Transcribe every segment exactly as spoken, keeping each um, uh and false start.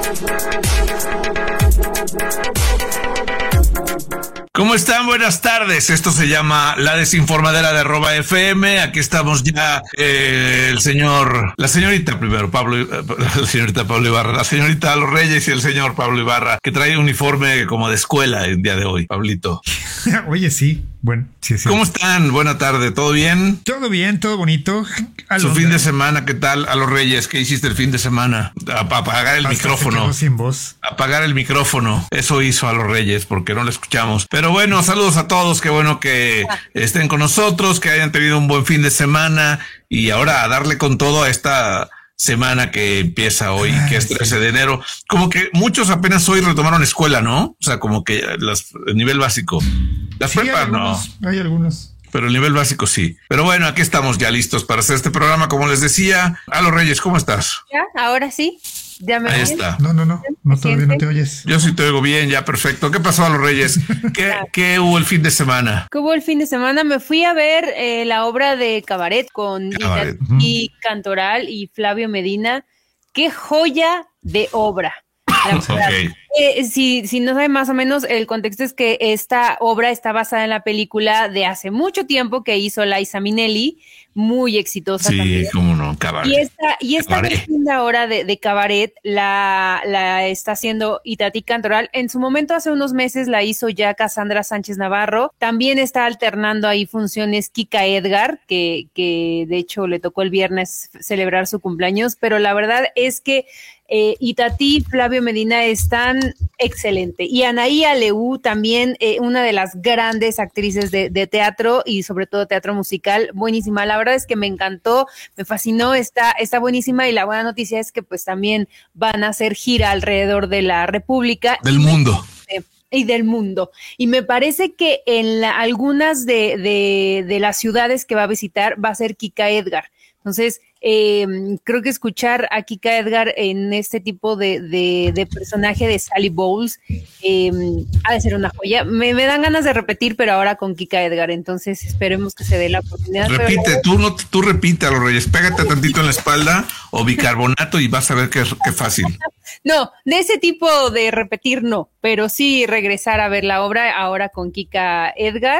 ¿Cómo están? Buenas tardes. Esto se llama La Desinformadera de arroba F M. Aquí estamos ya eh, el señor, la señorita primero, Pablo, eh, la señorita Pablo Ibarra, la señorita Los Reyes y el señor Pablo Ibarra, que trae uniforme como de escuela el día de hoy, Pablito. Oye, sí. Bueno, sí, sí. ¿Cómo están? Buena tarde. ¿Todo bien? Todo bien, todo bonito. Su fin de semana, ¿qué tal? A Los Reyes, ¿qué hiciste el fin de semana? A apagar el Hasta micrófono. se quedó sin voz. Apagar el micrófono. Eso hizo a Los Reyes porque no lo escuchamos. Pero bueno, saludos a todos. Qué bueno que estén con nosotros, que hayan tenido un buen fin de semana y ahora a darle con todo a esta semana que empieza hoy, Ay, que es trece de enero. Como que muchos apenas hoy retomaron escuela, ¿no? O sea, como que las, el nivel básico. Las sí, prepas, no. Hay algunos. Pero el nivel básico sí. Pero bueno, aquí estamos ya listos para hacer este programa. Como les decía, a Los Reyes, ¿cómo estás? Ya, ahora sí. Ya me Ahí oyes. está. No, no, no. No, todavía no te oyes. Yo sí te oigo bien, ya perfecto. ¿Qué pasó a Los Reyes? ¿Qué, ¿Qué hubo el fin de semana? ¿Qué hubo el fin de semana? Me fui a ver eh, la obra de Cabaret con Cabaret. Itatí Cantoral y Flavio Medina. ¡Qué joya de obra! La Okay. Eh, si, si no sabe más o menos, el contexto es que esta obra está basada en la película de hace mucho tiempo que hizo Liza Minnelli, muy exitosa Sí, también. cómo no, Cabaret. Y esta, y esta Cabaret. versión de ahora de, de Cabaret la, la está haciendo Itatí Cantoral. En su momento, hace unos meses, la hizo ya Cassandra Sánchez Navarro. También está alternando ahí funciones Kika Edgar, que, que de hecho le tocó el viernes celebrar su cumpleaños, pero la verdad es que Eh, Itatí y Flavio Medina están excelente. Y Anaí Aleu también, eh, una de las grandes actrices de, de teatro y sobre todo teatro musical, buenísima. La verdad es que me encantó, me fascinó, está, está buenísima y la buena noticia es que pues también van a hacer gira alrededor de la República. Del mundo. Y del mundo. Y me parece que en la, algunas de, de, de las ciudades que va a visitar va a ser Kika Edgar. Entonces, eh, creo que escuchar a Kika Edgar en este tipo de, de, de personaje de Sally Bowles eh, ha de ser una joya. Me, me dan ganas de repetir, pero ahora con Kika Edgar. Entonces, esperemos que se dé la oportunidad. Repite, pero... tú no, tú repite a Los Reyes, pégate tantito en la espalda o bicarbonato y vas a ver qué, qué fácil. No, de ese tipo de repetir no, pero sí regresar a ver la obra ahora con Kika Edgar.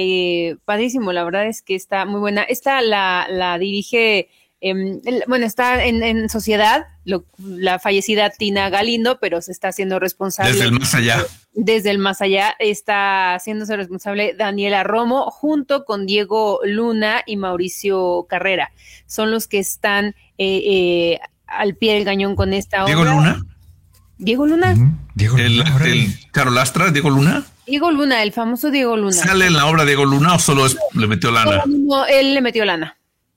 Eh, padrísimo, la verdad es que está muy buena. Esta la, la dirige, eh, el, bueno, está en, en Sociedad, lo, la fallecida Tina Galindo, pero se está haciendo responsable. Desde el más allá. Desde el más allá está haciéndose responsable Daniela Romo, junto con Diego Luna y Mauricio Carrera. Son los que están eh, eh, al pie del cañón con esta obra. ¿Diego Luna? Diego Luna. Uh-huh. Diego El, Luna. el Carolastra, Diego Luna. Diego Luna, el famoso Diego Luna. ¿Sale en la obra Diego Luna o solo es, le metió lana? No, no, él le metió lana.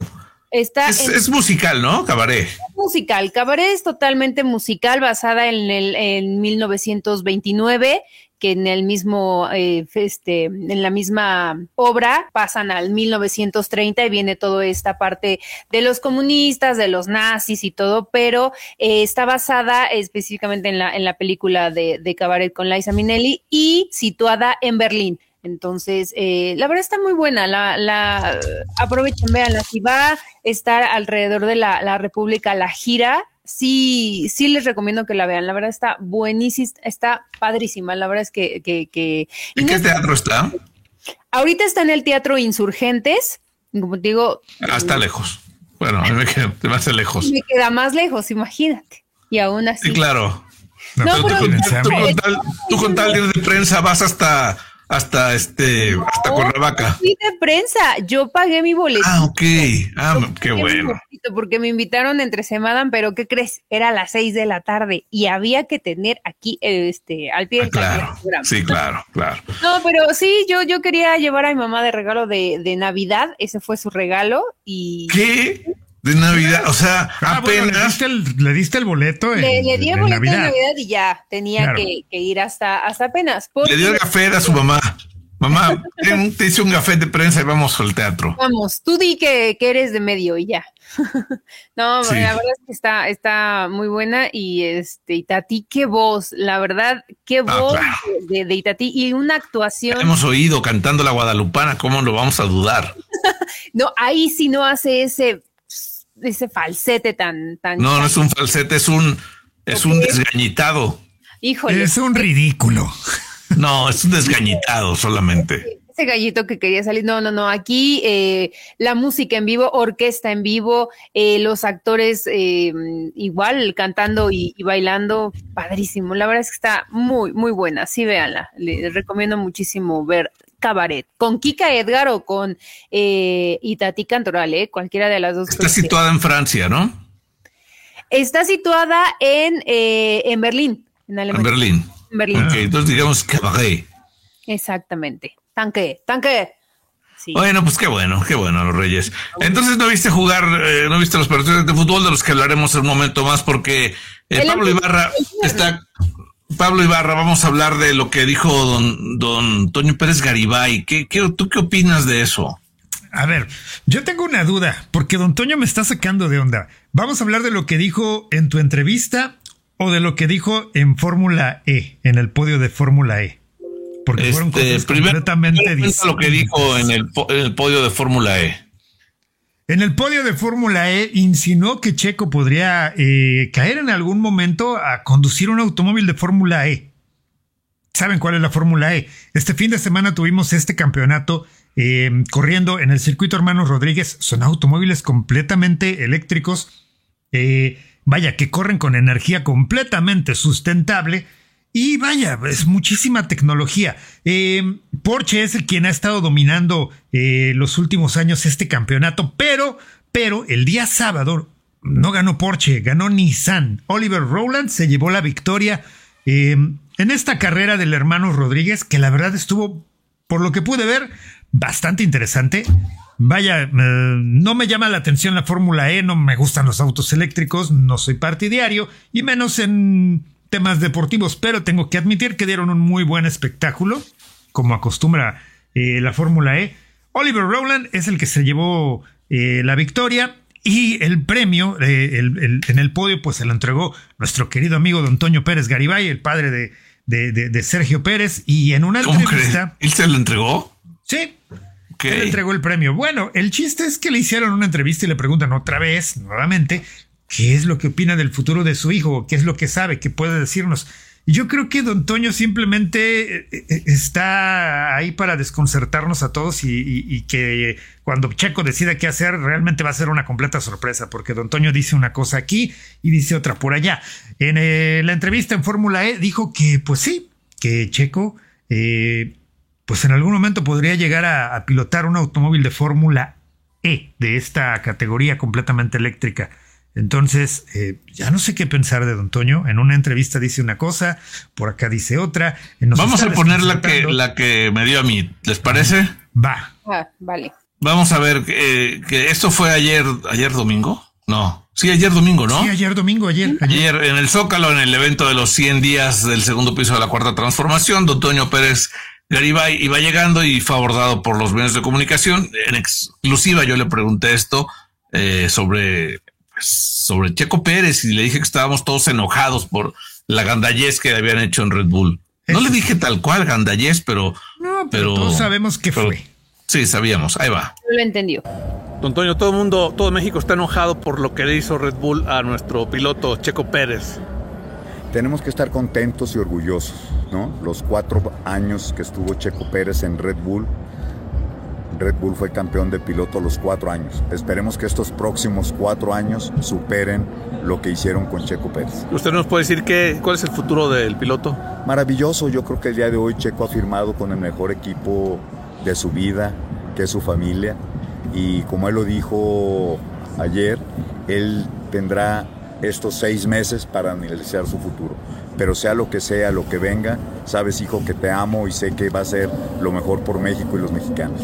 Está Es, en, es musical, ¿no? Cabaret. musical. Cabaret es totalmente musical, basada en el en mil novecientos veintinueve, que en el mismo eh, este en la misma obra pasan al mil novecientos treinta y viene toda esta parte de los comunistas, de los nazis y todo, pero eh, está basada específicamente en la en la película de, de Cabaret con Liza Minnelli y situada en Berlín. Entonces, eh, la verdad está muy buena, la, la aprovechen, véanla, si va a estar alrededor de la, la República la gira, sí, sí les recomiendo que la vean, la verdad está buenísima, está padrísima, la verdad es que... que, que ¿En qué teatro está? Ahorita está en el Teatro Insurgentes, como te digo... Ah, está lejos. Bueno, a mí me queda, me hace lejos. Me queda más lejos, imagínate, y aún así... Sí, claro. No, No, Pero pero- tú, con- financiamos. tú con tal, tú con tal de ir de prensa vas hasta... Hasta este, hasta Cuernavaca. Fui de prensa, yo pagué mi boleto. Ah, ok. Ah, qué bueno. Porque me invitaron entre semana, pero ¿qué crees? Era a las seis de la tarde y había que tener aquí este al pie Ah, del cañón claro. el programa. Sí, claro, claro. No, pero sí, yo, yo quería llevar a mi mamá de regalo de, de Navidad, ese fue su regalo y ¿Qué? De Navidad, o sea, Ah, bueno, le apenas. diste el, le diste el boleto en, le, le di el en boleto Navidad. de Navidad y ya tenía Claro. que, que ir hasta, hasta apenas. Le dio el café a su mamá. Mamá, ten- te hice un café de prensa y vamos al teatro. Vamos, tú di que, que eres de medio y ya. No, Sí. la verdad es que está, está muy buena y este Itatí, qué voz, la verdad, qué Ah, voz claro. de, de Itatí y una actuación. Hemos oído cantando la guadalupana, ¿cómo lo vamos a dudar? No, ahí sí no hace ese, ese falsete tan, tan. No, no es un falsete, es un Es okay. un desgañitado. Híjole. Es un ridículo. No, es un desgañitado solamente. Ese gallito que quería salir. No, no, no. Aquí eh, la música en vivo, orquesta en vivo, eh, los actores eh, igual cantando y, y bailando. Padrísimo. La verdad es que está muy, muy buena. Sí, véanla. Les recomiendo muchísimo ver Cabaret. Con Kika Edgar o con eh, Itatí Cantoral, ¿eh? Cualquiera de las dos. Está situada en Francia, ¿no? Está situada en, eh, en Berlín, en Alemania. En Berlín. En Berlín. Ok, entonces digamos Cabaret. Exactamente. Tanque, tanque. Sí. Bueno, pues qué bueno, qué bueno, los Reyes. Entonces no viste jugar, eh, no viste los partidos de fútbol de los que hablaremos en un momento más porque eh, Pablo Ibarra está... Pablo Ibarra, vamos a hablar de lo que dijo don, don Toño Pérez Garibay. ¿Qué, qué, ¿Tú qué opinas de eso? A ver, yo tengo una duda, porque don Toño me está sacando de onda. ¿Vamos a hablar de lo que dijo en tu entrevista o de lo que dijo en Fórmula E, en el podio de Fórmula E? Porque este, fueron cosas primero, completamente distintas. Lo que dijo en el, en el podio de Fórmula E. En el podio de Fórmula E insinuó que Checo podría eh, caer en algún momento a conducir un automóvil de Fórmula E. ¿Saben cuál es la Fórmula E? Este fin de semana tuvimos este campeonato eh, corriendo en el circuito Hermanos Rodríguez. Son automóviles completamente eléctricos. Eh, vaya, que corren con energía completamente sustentable. Y vaya, es muchísima tecnología. Eh, Porsche es el quien ha estado dominando eh, los últimos años este campeonato, pero, pero el día sábado no ganó Porsche, ganó Nissan. Oliver Rowland se llevó la victoria eh, en esta carrera del Hermanos Rodríguez, que la verdad estuvo, por lo que pude ver, bastante interesante. Vaya, eh, no me llama la atención la Fórmula E, no me gustan los autos eléctricos, no soy partidario, y menos en temas deportivos, pero tengo que admitir que dieron un muy buen espectáculo, como acostumbra eh, la Fórmula E. Oliver Rowland es el que se llevó eh, la victoria y el premio eh, el, el, en el podio pues se lo entregó nuestro querido amigo don Toño Pérez Garibay, el padre de, de, de, de Sergio Pérez, y en una ¿Cómo entrevista... ¿Él se lo entregó? Sí. Okay. Él entregó el premio. Bueno, el chiste es que le hicieron una entrevista y le preguntan otra vez, nuevamente, ¿qué es lo que opina del futuro de su hijo? ¿Qué es lo que sabe? ¿Qué puede decirnos? Y yo creo que don Toño simplemente está ahí para desconcertarnos a todos y, y, y que cuando Checo decida qué hacer, realmente va a ser una completa sorpresa, porque don Toño dice una cosa aquí y dice otra por allá. En eh, la entrevista en Fórmula E dijo que, pues sí, que Checo, eh, pues en algún momento podría llegar a, a pilotar un automóvil de Fórmula E, de esta categoría completamente eléctrica. Entonces, eh, ya no sé qué pensar de don Toño. En una entrevista dice una cosa, por acá dice otra. Nos Vamos a poner la que, la que me dio a mí, ¿les parece? Va. Ah, vale. Vamos a ver, eh, que esto fue ayer, ayer domingo. No, sí, ayer domingo, ¿no? Sí, ayer domingo, ayer, ayer. Ayer en el Zócalo, en el evento de los cien días del segundo piso de la Cuarta Transformación, don Toño Pérez Garibay iba llegando y fue abordado por los medios de comunicación. En exclusiva yo le pregunté esto eh, sobre... sobre Checo Pérez y le dije que estábamos todos enojados por la gandallez que habían hecho en Red Bull. No Eso. le dije tal cual gandallez, pero... No, pero, pero todos sabemos qué pero, fue. Sí, sabíamos. Ahí va. No lo entendió. Don Toño, todo el mundo, todo México está enojado por lo que le hizo Red Bull a nuestro piloto Checo Pérez. Tenemos que estar contentos y orgullosos, ¿no? Los cuatro años que estuvo Checo Pérez en Red Bull, Red Bull fue campeón de piloto los cuatro años. Esperemos que estos próximos cuatro años superen lo que hicieron con Checo Pérez. ¿Usted nos puede decir qué, cuál es el futuro del piloto? Maravilloso. Yo creo que el día de hoy Checo ha firmado con el mejor equipo de su vida, que es su familia. Y como él lo dijo ayer, él tendrá estos seis meses para analizar su futuro. Pero sea lo que sea, lo que venga, sabes, hijo, que te amo y sé que va a ser lo mejor por México y los mexicanos.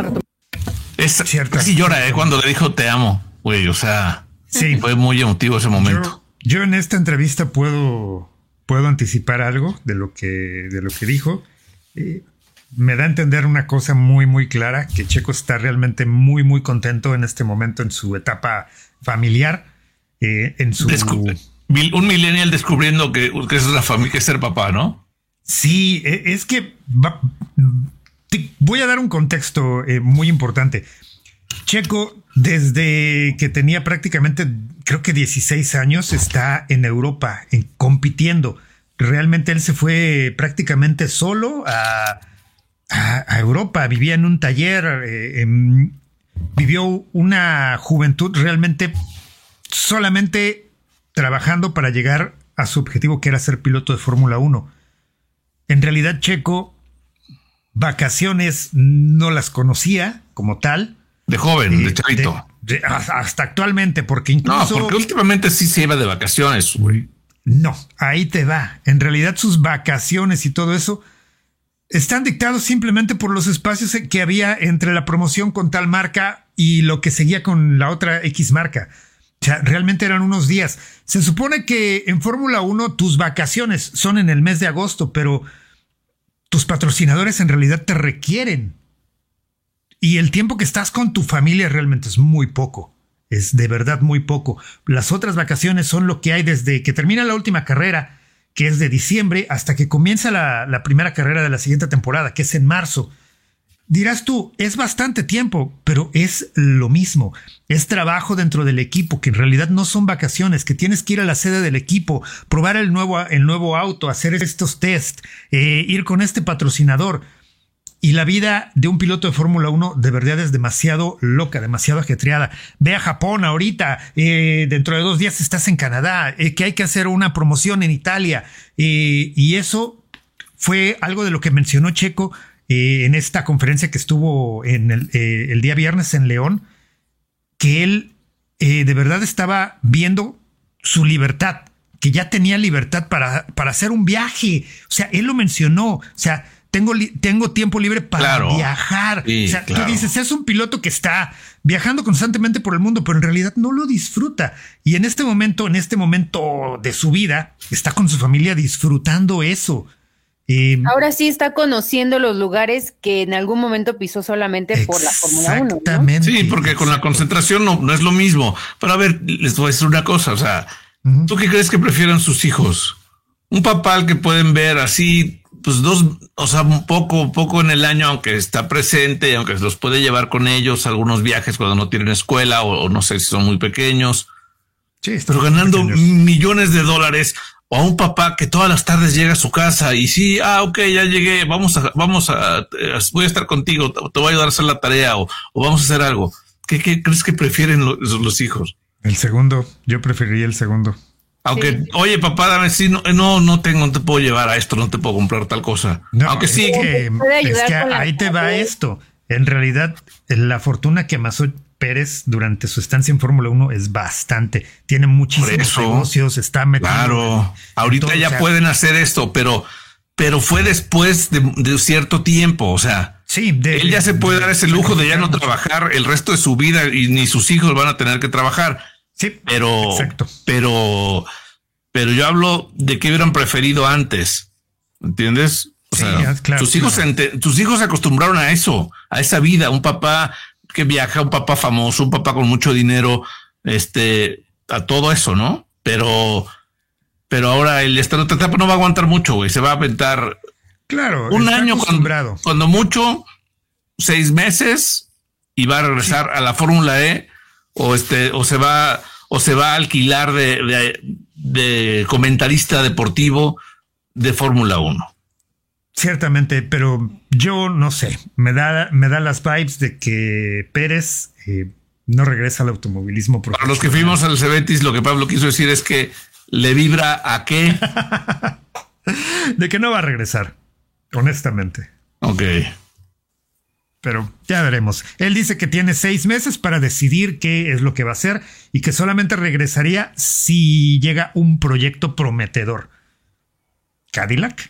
Es cierto. Casi llora, ¿eh? Cuando le dijo te amo, güey, o sea, sí, fue muy emotivo ese momento. Yo, yo en esta entrevista puedo, puedo anticipar algo de lo que, de lo que dijo. Eh, me da a entender una cosa muy, muy clara, que Checo está realmente muy, muy contento en este momento en su etapa familiar, eh, en su... Descu- Un millennial descubriendo que, que es la familia, que es ser papá, ¿no? Sí, es que va, te voy a dar un contexto eh, muy importante. Checo, desde que tenía prácticamente, creo que dieciséis años, está en Europa, en, compitiendo. Realmente él se fue prácticamente solo a, a, a Europa, vivía en un taller, eh, en, vivió una juventud realmente solamente trabajando para llegar a su objetivo, que era ser piloto de Fórmula uno. En realidad, Checo, vacaciones no las conocía como tal. De joven, eh, de chavito. De, de, hasta actualmente, porque incluso... No, porque últimamente sí se iba de vacaciones, güey. No, ahí te va. En realidad sus vacaciones y todo eso están dictados simplemente por los espacios que había entre la promoción con tal marca y lo que seguía con la otra X marca. O sea, realmente eran unos días. Se supone que en Fórmula uno tus vacaciones son en el mes de agosto, pero tus patrocinadores en realidad te requieren. Y el tiempo que estás con tu familia realmente es muy poco. Es de verdad muy poco. Las otras vacaciones son lo que hay desde que termina la última carrera, que es de diciembre, hasta que comienza la, la primera carrera de la siguiente temporada, que es en marzo. Dirás tú, es bastante tiempo, pero es lo mismo. Es trabajo dentro del equipo, que en realidad no son vacaciones, que tienes que ir a la sede del equipo, probar el nuevo, el nuevo auto, hacer estos test, eh, ir con este patrocinador. Y la vida de un piloto de Fórmula uno de verdad es demasiado loca, demasiado ajetreada. Ve a Japón ahorita, eh, dentro de dos días estás en Canadá, eh, que hay que hacer una promoción en Italia. Eh, y eso fue algo de lo que mencionó Checo eh, en esta conferencia que estuvo en el, eh, el día viernes en León, que él eh, de verdad estaba viendo su libertad, que ya tenía libertad para, para hacer un viaje. O sea, él lo mencionó, o sea... Tengo, tengo tiempo libre para claro, viajar. Sí, o sea, claro. Tú dices, es un piloto que está viajando constantemente por el mundo, pero en realidad no lo disfruta. Y en este momento, en este momento de su vida, está con su familia disfrutando eso. Eh, Ahora sí está conociendo los lugares que en algún momento pisó solamente por la Fórmula uno. Exactamente. ¿No? Sí, porque con la concentración no, no es lo mismo. Pero a ver, les voy a decir una cosa. O sea, uh-huh. ¿tú qué crees que prefieren sus hijos? Un papá al que pueden ver así... pues dos, o sea, un poco, un poco en el año, aunque está presente y aunque los puede llevar con ellos a algunos viajes cuando no tienen escuela o, o no sé si son muy pequeños, sí, pero ganando pequeños. millones de dólares, o a un papá que todas las tardes llega a su casa y sí, ah, ok, ya llegué, vamos a, vamos a, a voy a estar contigo, te, te voy a ayudar a hacer la tarea o, o vamos a hacer algo. ¿Qué, qué crees que prefieren los, los hijos? El segundo, yo preferiría el segundo. Aunque, sí. oye, papá, dame, sí, no, no, no tengo, no te puedo llevar a esto, no te puedo comprar tal cosa. No, Aunque sí. Es que, es que ahí te va esto. En realidad, la fortuna que amasó Pérez durante su estancia en Fórmula uno es bastante. Tiene muchísimos negocios, está metido. Claro, ahorita todo, ya o sea, pueden hacer esto, pero, pero fue después de, de cierto tiempo, o sea. Sí, de, él ya se puede de, dar ese lujo de, de ya no trabajar el resto de su vida y ni sus hijos van a tener que trabajar. Sí, pero, exacto. pero, pero yo hablo de que hubieran preferido antes, ¿entiendes? O sea, sí, claro, tus hijos, claro. ente, tus hijos se acostumbraron a eso, a esa vida, un papá que viaja, un papá famoso, un papá con mucho dinero, este, a todo eso, ¿no? Pero, pero ahora el esta otra etapa no va a aguantar mucho, güey, se va a aventar. Claro, un año cuando, cuando mucho, seis meses y va a regresar sí. a la Fórmula E. O este, o se va, o se va a alquilar de, de, de comentarista deportivo de Fórmula uno. Ciertamente, pero yo no sé. Me da, me da las vibes de que Pérez eh, no regresa al automovilismo. Para los que fuimos al Cebetis, lo que Pablo quiso decir es que le vibra a qué. De que no va a regresar, honestamente. Ok. Pero ya veremos. Él dice que tiene seis meses para decidir qué es lo que va a hacer y que solamente regresaría si llega un proyecto prometedor. ¿Cadillac?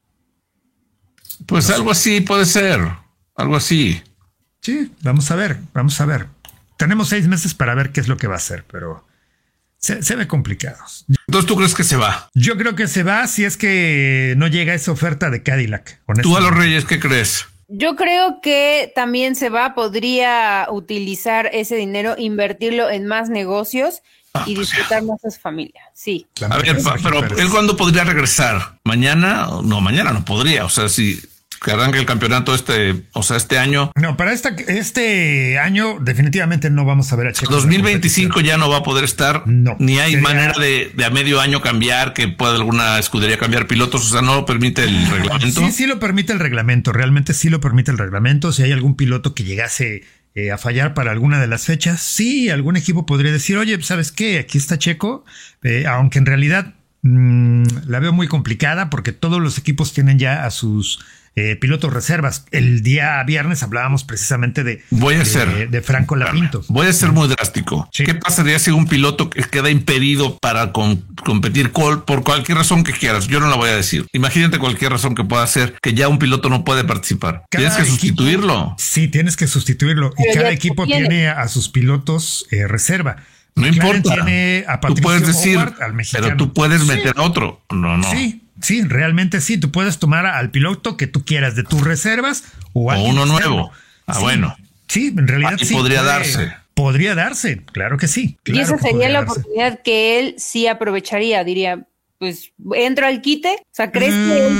Pues no algo sé. así puede ser. Algo así. Sí, vamos a ver, vamos a ver. Tenemos seis meses para ver qué es lo que va a hacer, pero se, se ve complicado. Entonces, ¿tú crees que se va? Yo creo que se va si es que no llega esa oferta de Cadillac. ¿Tú a los Reyes qué crees? Yo creo que también se va, podría utilizar ese dinero, invertirlo en más negocios ah, y disfrutar pues más a su familia. Sí. A ver, pero él cuándo podría regresar? ¿Mañana? No, mañana no podría. O sea, si que arranque el campeonato este, o sea, este año. No, para esta, este año definitivamente no vamos a ver a Checo. dos mil veinticinco ya no va a poder estar, no, ni hay sería... manera de, de a medio año cambiar, que pueda alguna escudería cambiar pilotos, o sea, no lo permite el reglamento. Sí, sí lo permite el reglamento, realmente sí lo permite el reglamento. Si hay algún piloto que llegase eh, a fallar para alguna de las fechas, sí, algún equipo podría decir, oye, ¿sabes qué? Aquí está Checo, eh, aunque en realidad mmm, la veo muy complicada porque todos los equipos tienen ya a sus Eh, pilotos reservas. El día viernes hablábamos precisamente de, Voy a de, ser, de Franco Lapinto. Voy a ser muy drástico. Sí. ¿Qué pasaría si un piloto queda impedido para com competir col por cualquier razón que quieras? Yo no la voy a decir. Imagínate cualquier razón que pueda ser que ya un piloto no puede participar. Cada tienes que equipo, sustituirlo. Sí, tienes que sustituirlo. Pero y cada equipo tiene. tiene a sus pilotos eh, reserva. No McLaren importa. Tiene a tú puedes decir, Howard, al mexicano. Pero tú puedes meter sí. a otro. No, no. Sí. Sí, realmente sí. Tú puedes tomar al piloto que tú quieras de tus reservas o, o uno nuevo. Ah, sí, bueno. Sí, en realidad Aquí sí. podría puede, darse. Podría darse, claro que sí. Claro y esa que sería la darse. oportunidad que él sí aprovecharía, diría, pues entro al quite. O sea, ¿crees mm, que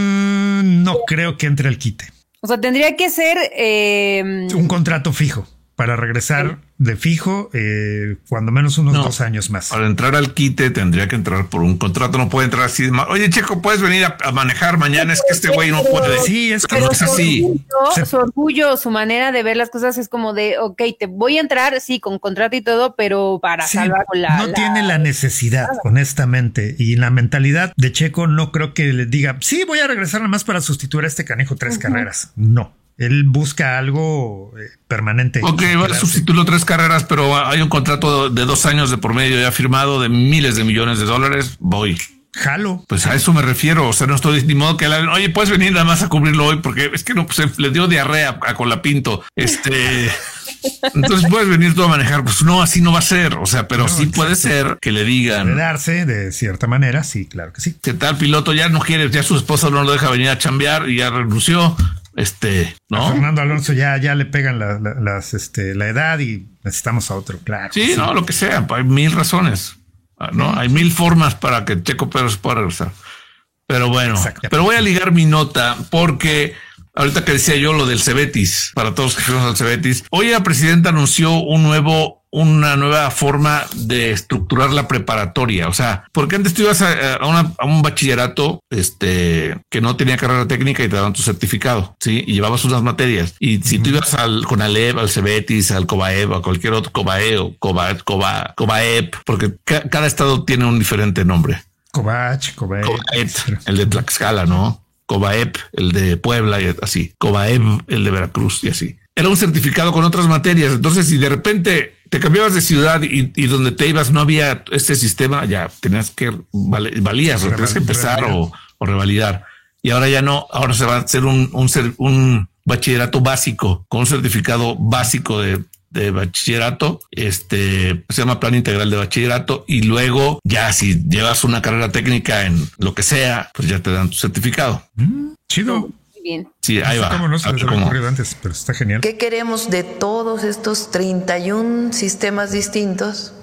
él... No creo que entre al quite. O sea, tendría que ser eh... un contrato fijo para regresar sí. de fijo, eh, cuando menos unos no, dos años más. Para entrar al quite tendría que entrar por un contrato, no puede entrar así de mal. Oye, Checo, ¿puedes venir a, a manejar mañana? Es que este güey no puede. Sí, es que pero no es así. Orgullo, su orgullo, su manera de ver las cosas es como de, ok, te voy a entrar, sí, con contrato y todo, pero para sí, salvar la... No la... tiene la necesidad, honestamente. Y la mentalidad de Checo no creo que le diga, sí, voy a regresar nada más para sustituir a este canijo tres uh-huh. carreras. No. Él busca algo eh, permanente. Ok, va a sustituirlo tres carreras, pero hay un contrato de dos años de por medio ya firmado de miles de millones de dólares. Voy. Jalo. Pues a eso me refiero. O sea, no estoy ni modo que la, oye, puedes venir nada más a cubrirlo hoy porque es que no, pues le dio diarrea a Colapinto. Este. Entonces puedes venir tú a manejar. Pues no, así no va a ser. O sea, pero no, sí exacto. Puede ser que le digan. Puede darse de cierta manera. Sí, claro que sí. ¿Qué tal, piloto? Ya no quiere, ya su esposa no lo deja venir a chambear y ya renunció. Este, ¿no? A Fernando Alonso ya, ya le pegan la, la, las, este, la edad y necesitamos a otro, claro. Sí, sí, no, lo que sea, hay mil razones, ¿no? Sí. Hay mil formas para que Checo Pérez pueda regresar. Pero bueno, pero voy a ligar mi nota porque ahorita que decía yo lo del Cebetis, para todos los que fuimos al Cebetis, hoy la presidenta anunció un nuevo una nueva forma de estructurar la preparatoria. O sea, porque antes tú ibas a, a, una, a un bachillerato este, que no tenía carrera técnica y te daban tu certificado, ¿sí? Y llevabas unas materias. Y si tú ibas al Conalep, al Cebetis, al Cobaep, a cualquier otro, Cobae, Coba, Coba, Cobaep, porque ca cada estado tiene un diferente nombre. Cobach, Cobaep. Cobaep, el de Tlaxcala, ¿no? Cobaep, el de Puebla y así. Cobaep, el de Veracruz y así. Era un certificado con otras materias. Entonces, si de repente te cambiabas de ciudad y, y donde te ibas no había este sistema, ya tenías que val, valías, o tenías que empezar o, o revalidar. Y ahora ya no, ahora se va a hacer un, un, un bachillerato básico con un certificado básico de, de bachillerato. Este se llama Plan Integral de Bachillerato. Y luego, ya si llevas una carrera técnica en lo que sea, pues ya te dan tu certificado. Mm, chido. Bien. Sí, ahí va. Cómo no se les había ocurrido antes, pero está genial. ¿Qué queremos de todos estos treinta y un sistemas distintos?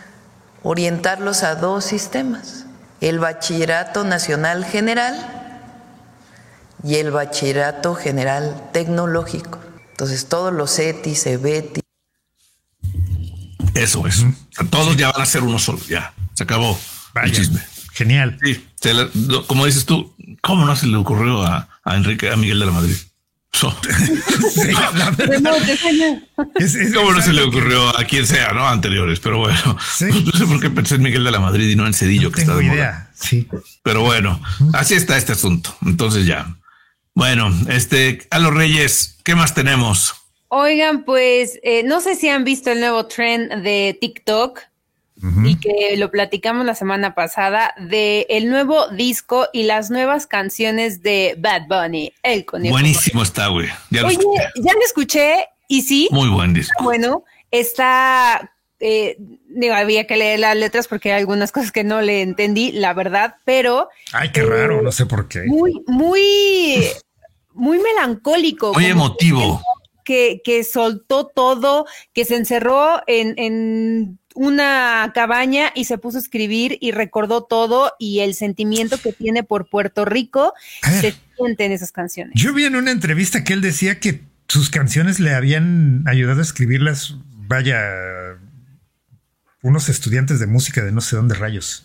Orientarlos a dos sistemas: el Bachillerato Nacional General y el Bachillerato General Tecnológico. Entonces, todos los CETI, CEBETI. Eso es. Uh-huh. O sea, todos ya van a ser uno solo. Ya se acabó. Vaya, el chisme. Genial. Sí, se le, como dices tú, ¿cómo no se le ocurrió a, a Enrique, a Miguel de la Madrid? So. Sí, la es, es, ¿Cómo no se le ocurrió a quien sea, no? Anteriores, pero bueno. Sí. No sé por qué pensé en Miguel de la Madrid y no en Cedillo, no que está de idea. moda. Sí. Pero bueno, así está este asunto. Entonces ya. Bueno, este, a los Reyes, ¿qué más tenemos? Oigan, pues eh, no sé si han visto el nuevo trend de TikTok. Uh-huh. Y que lo platicamos la semana pasada de el nuevo disco y las nuevas canciones de Bad Bunny, El Conejo. Buenísimo está, güey. Ya Oye, lo ya lo escuché y sí. Muy buen disco. Bueno, está, eh, digo, había que leer las letras porque hay algunas cosas que no le entendí, la verdad, pero. Ay, qué eh, raro, no sé por qué. Muy, muy, muy melancólico. Muy emotivo. Que, que soltó todo, que se encerró en, en una cabaña y se puso a escribir y recordó todo y el sentimiento que tiene por Puerto Rico se siente en esas canciones. Yo vi en una entrevista que él decía que sus canciones le habían ayudado a escribirlas, vaya, unos estudiantes de música de no sé dónde rayos.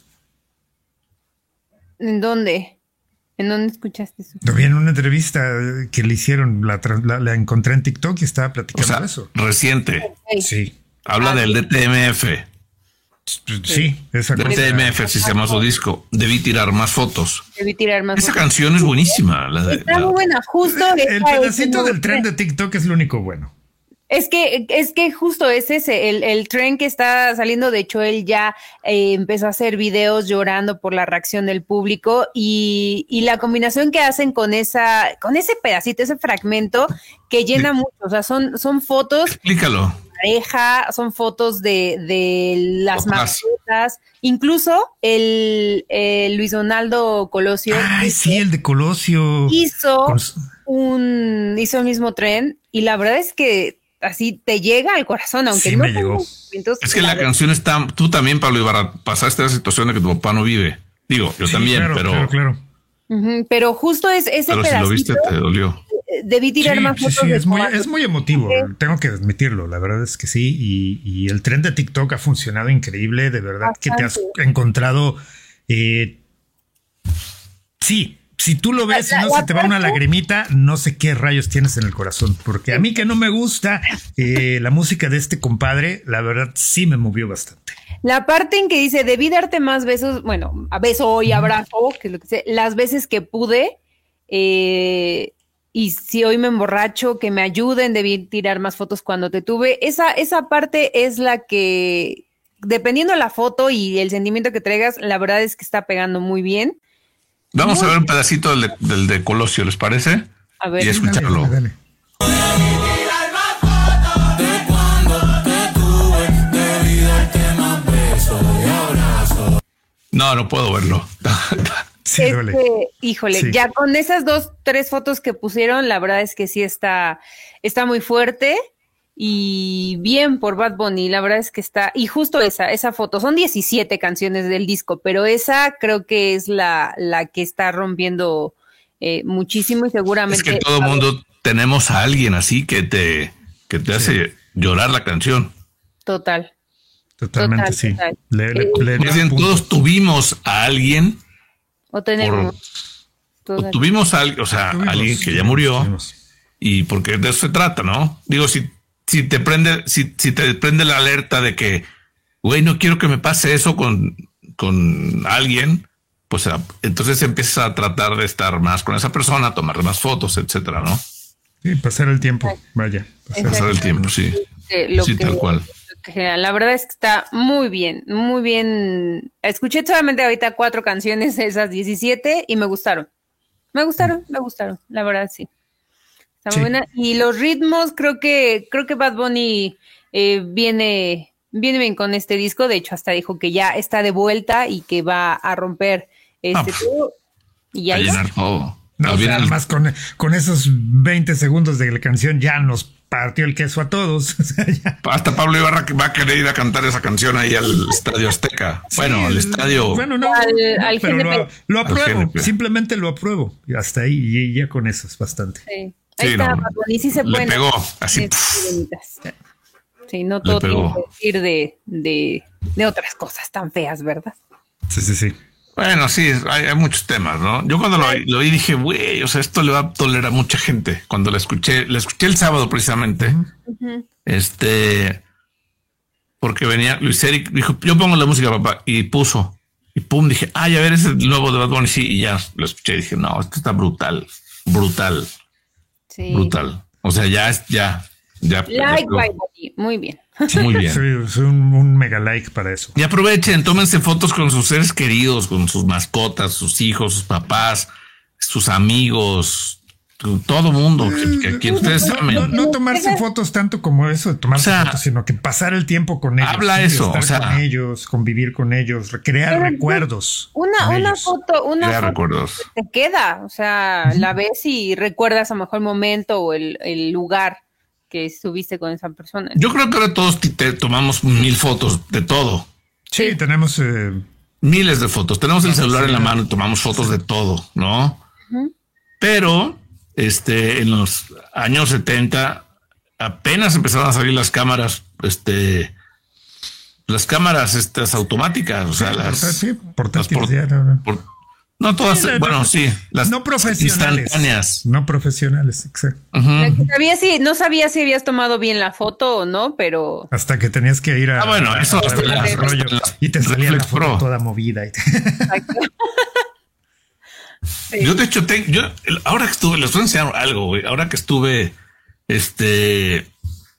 ¿En dónde? ¿En dónde escuchaste eso? Lo vi en una entrevista que le hicieron, la, la, la encontré en TikTok y estaba platicando o sea, de eso. Reciente. Okay. Sí. Habla Ah, del D T M F. Sí, esa D cosa. T M F, si se llama su disco. Debí tirar más fotos. Debí tirar más Esa fotos. canción es buenísima. La de, Está la, muy buena, justo. El esa es pedacito como- del tren de TikTok es lo único bueno. Es que, es que justo es ese, el, el tren que está saliendo. De hecho, él ya eh, empezó a hacer videos llorando por la reacción del público y, y la combinación que hacen con esa, con ese pedacito, ese fragmento que llena Sí. mucho. O sea, son, son fotos Explícalo. pareja, son fotos de, de las Papás. mascotas, incluso el, el Luis Donaldo Colosio Ay, sí, el de Colosio. hizo Con su- un hizo el mismo tren y la verdad es que así te llega al corazón, aunque Sí, no me llegó. entonces, Es que la verdad- canción está. Tú también, Pablo Ibarra, pasaste la situación de que tu papá no vive. Digo, yo Sí, también, claro, pero, claro, claro. Ujú, pero justo es ese pero si pedacito, lo viste, te dolió. eh, debí tirar Sí, más sí, fotos sí, de es muy, Juan. es muy emotivo, tengo que admitirlo, la verdad es que sí, y, y el tren de TikTok ha funcionado increíble, de verdad que te has Bastante. encontrado, eh, sí, si tú lo ves La- y no la se te va una parte- lagrimita, no sé qué rayos tienes en el corazón, porque a mí que no me gusta eh, la música de este compadre, la verdad sí me movió bastante. La parte en que dice, debí darte más besos, bueno, a beso y abrazo, que es lo que sé, las veces que pude, eh, y si hoy me emborracho, que me ayuden, debí tirar más fotos cuando te tuve. Esa, esa parte es la que, dependiendo de la foto y el sentimiento que traigas, la verdad es que está pegando muy bien. Vamos Muy a ver un pedacito del de, del de Colosio, ¿les parece? A ver. Y escucharlo. Dale, dale. No, no puedo verlo. Sí, Este, duele. híjole, Sí. ya con esas dos, tres fotos que pusieron, la verdad es que sí está, está muy fuerte y bien por Bad Bunny, la verdad es que está, y justo esa, esa foto, son diecisiete canciones del disco, pero esa creo que es la, la que está rompiendo eh, muchísimo y seguramente. Es que todo el mundo tenemos a alguien así que te, que te hace llorar la canción. Total. Totalmente, total, sí. total. Le, le- Eh, le Más da bien, puntos. todos tuvimos a alguien, O tenemos. o total. tuvimos a alguien, o sea, Tuvimos, alguien que ya tuvimos, murió, tuvimos. y porque de eso se trata, ¿no? Digo, si, si te prende, si, si te prende la alerta de que, güey, no quiero que me pase eso con, con alguien, pues ah, entonces empiezas a tratar de estar más con esa persona, tomar más fotos, etcétera, ¿no? Sí, pasar el tiempo, vaya. pasar- Pasar el tiempo, sí. Eh, lo Sí, que- tal cual. lo que genera. La verdad es que está muy bien, muy bien. Escuché solamente ahorita cuatro canciones de esas diecisiete y me gustaron. Me gustaron, me gustaron, la verdad sí. Está Sí. muy buena. Y los ritmos, creo que, creo que Bad Bunny eh, viene, viene bien con este disco. De hecho, hasta dijo que ya está de vuelta y que va a romper este Ah, pues, todo. Y A ahí va. llenar todo. No, Va o bien sea, el- además con, con esos veinte segundos de la canción ya nos partió el queso a todos. O sea, ya. Hasta Pablo Ibarra que va a querer ir a cantar esa canción ahí al Estadio Azteca. Bueno, Sí, al estadio. Bueno, no, Al- no, al pero G N P. lo, lo Al apruebo. G N P. Simplemente lo apruebo. Y hasta ahí, y ya con eso es bastante. Sí. Ahí Sí, está, no, Bad Bunny, sí se le pueden pegó, hacer así, estas pff. sirenitas. Sí, no todo pegó. tiene que decir de, de, de otras cosas tan feas, ¿verdad? Sí, sí, sí. Bueno, sí, hay, hay muchos temas, ¿no? Yo cuando lo, oí- lo oí dije, güey, o sea, esto le va a doler a mucha gente. Cuando la escuché, la escuché el sábado precisamente. Este, porque venía Luis Eric, dijo, yo pongo la música, papá, y puso. Y pum, dije, ay, a ver, ese es el nuevo de Bad Bunny, sí, y ya lo escuché y dije, no, esto está brutal, brutal, Sí. brutal. O sea, ya es, ya, ya. ya Like pegó. by Bunny, muy bien. Muy bien. Soy, soy un, un mega like para eso. Y aprovechen, tómense fotos con sus seres queridos, con sus mascotas, sus hijos, sus papás, sus amigos, tu- todo mundo que, que, que ustedes No, amen. no, no tomarse fotos tanto como eso de tomarse O sea, fotos, sino que pasar el tiempo con ellos. habla sí, eso, estar o sea. con ellos, convivir con ellos, crear Pero, recuerdos. Una, con una ellos. foto, una Crea foto recuerdos. que te queda, o sea, la ves y recuerdas a lo mejor el momento o el, el lugar que estuviste con esa persona. Yo creo que ahora todos te tomamos mil fotos de todo. Sí, sí. tenemos... Eh, Miles de fotos. Tenemos el celular en la mano y tomamos fotos de todo, ¿no? Uh-huh. Pero este, en los años setenta apenas empezaron a salir las cámaras, este, las cámaras estas automáticas, o sea, sí, las, sí, portátiles, las por, no, por, no todas, sí, bueno, no, sí, las no profesionales, instantáneas, no profesionales, exacto. Uh-huh. Sabía si, no sabía si habías tomado bien la foto o no, pero hasta que tenías que ir a, ah, bueno, a, eso a hasta las, las, rollo, las, y te salía la foto Pro. Toda movida. Y te... sí. Yo de hecho, te, yo ahora que estuve, les voy a enseñar algo, güey. Ahora que estuve, este,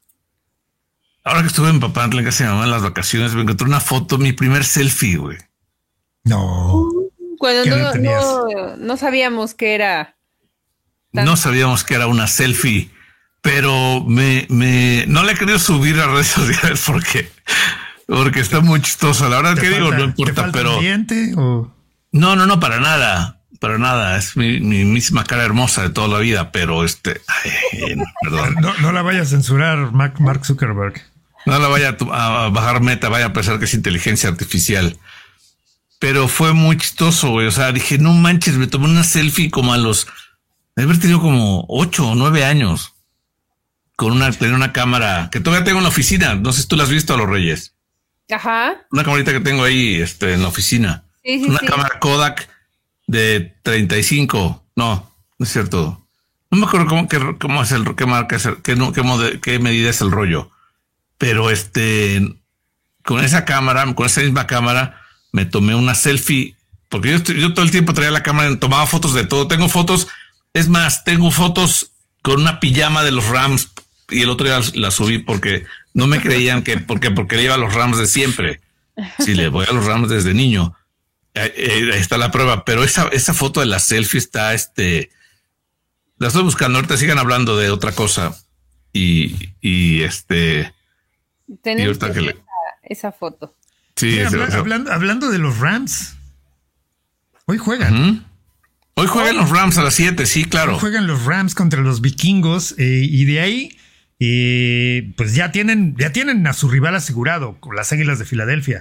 ahora que estuve en Papantla, en casa de mi mamá en las vacaciones, me encontré una foto, mi primer selfie, güey. No. Cuando no, no, no sabíamos que era. Tan... No sabíamos que era una selfie, pero me, me, no le he querido subir a redes sociales porque, porque está muy chistosa. La verdad que falta, digo, no importa, ¿te falta pero. Un diente, o? No, no, no, para nada. Para nada. Es mi, mi misma cara hermosa de toda la vida, pero este. Ay, no, perdón. No, no la vaya a censurar Mark, Mark Zuckerberg. No la vaya a, a bajar meta, vaya a pensar que es inteligencia artificial. Pero fue muy chistoso, güey. O sea, dije, no manches, me tomé una selfie como a los... de haber tenido como ocho o nueve años. Con una, tenía una cámara que todavía tengo en la oficina. No sé si tú la has visto a los Reyes. Ajá. Una camarita que tengo ahí este, en la oficina. Sí, sí, una sí. cámara Kodak de treinta y cinco. No, no es cierto. No me acuerdo cómo, qué, cómo es el... qué marca es el... qué, qué, mode, qué medida es el rollo. Pero este... con esa cámara, con esa misma cámara... me tomé una selfie, porque yo, yo todo el tiempo traía la cámara, tomaba fotos de todo. Tengo fotos, es más, tengo fotos con una pijama de los Rams y el otro día la subí porque no me creían que, porque, porque le iba a los Rams de siempre. Sí, le voy a los Rams desde niño. Ahí, ahí está la prueba, pero esa, esa foto de la selfie está, este, la estoy buscando. Ahorita sigan hablando de otra cosa y, y este, tenemos que le... esa, esa foto. Sí, sí, habla, hablando, hablando de los Rams, hoy juegan. Uh-huh. Hoy juegan oh. los Rams a las siete, sí, claro. Hoy juegan los Rams contra los vikingos eh, y de ahí, eh, pues ya tienen, ya tienen a su rival asegurado con las Águilas de Filadelfia.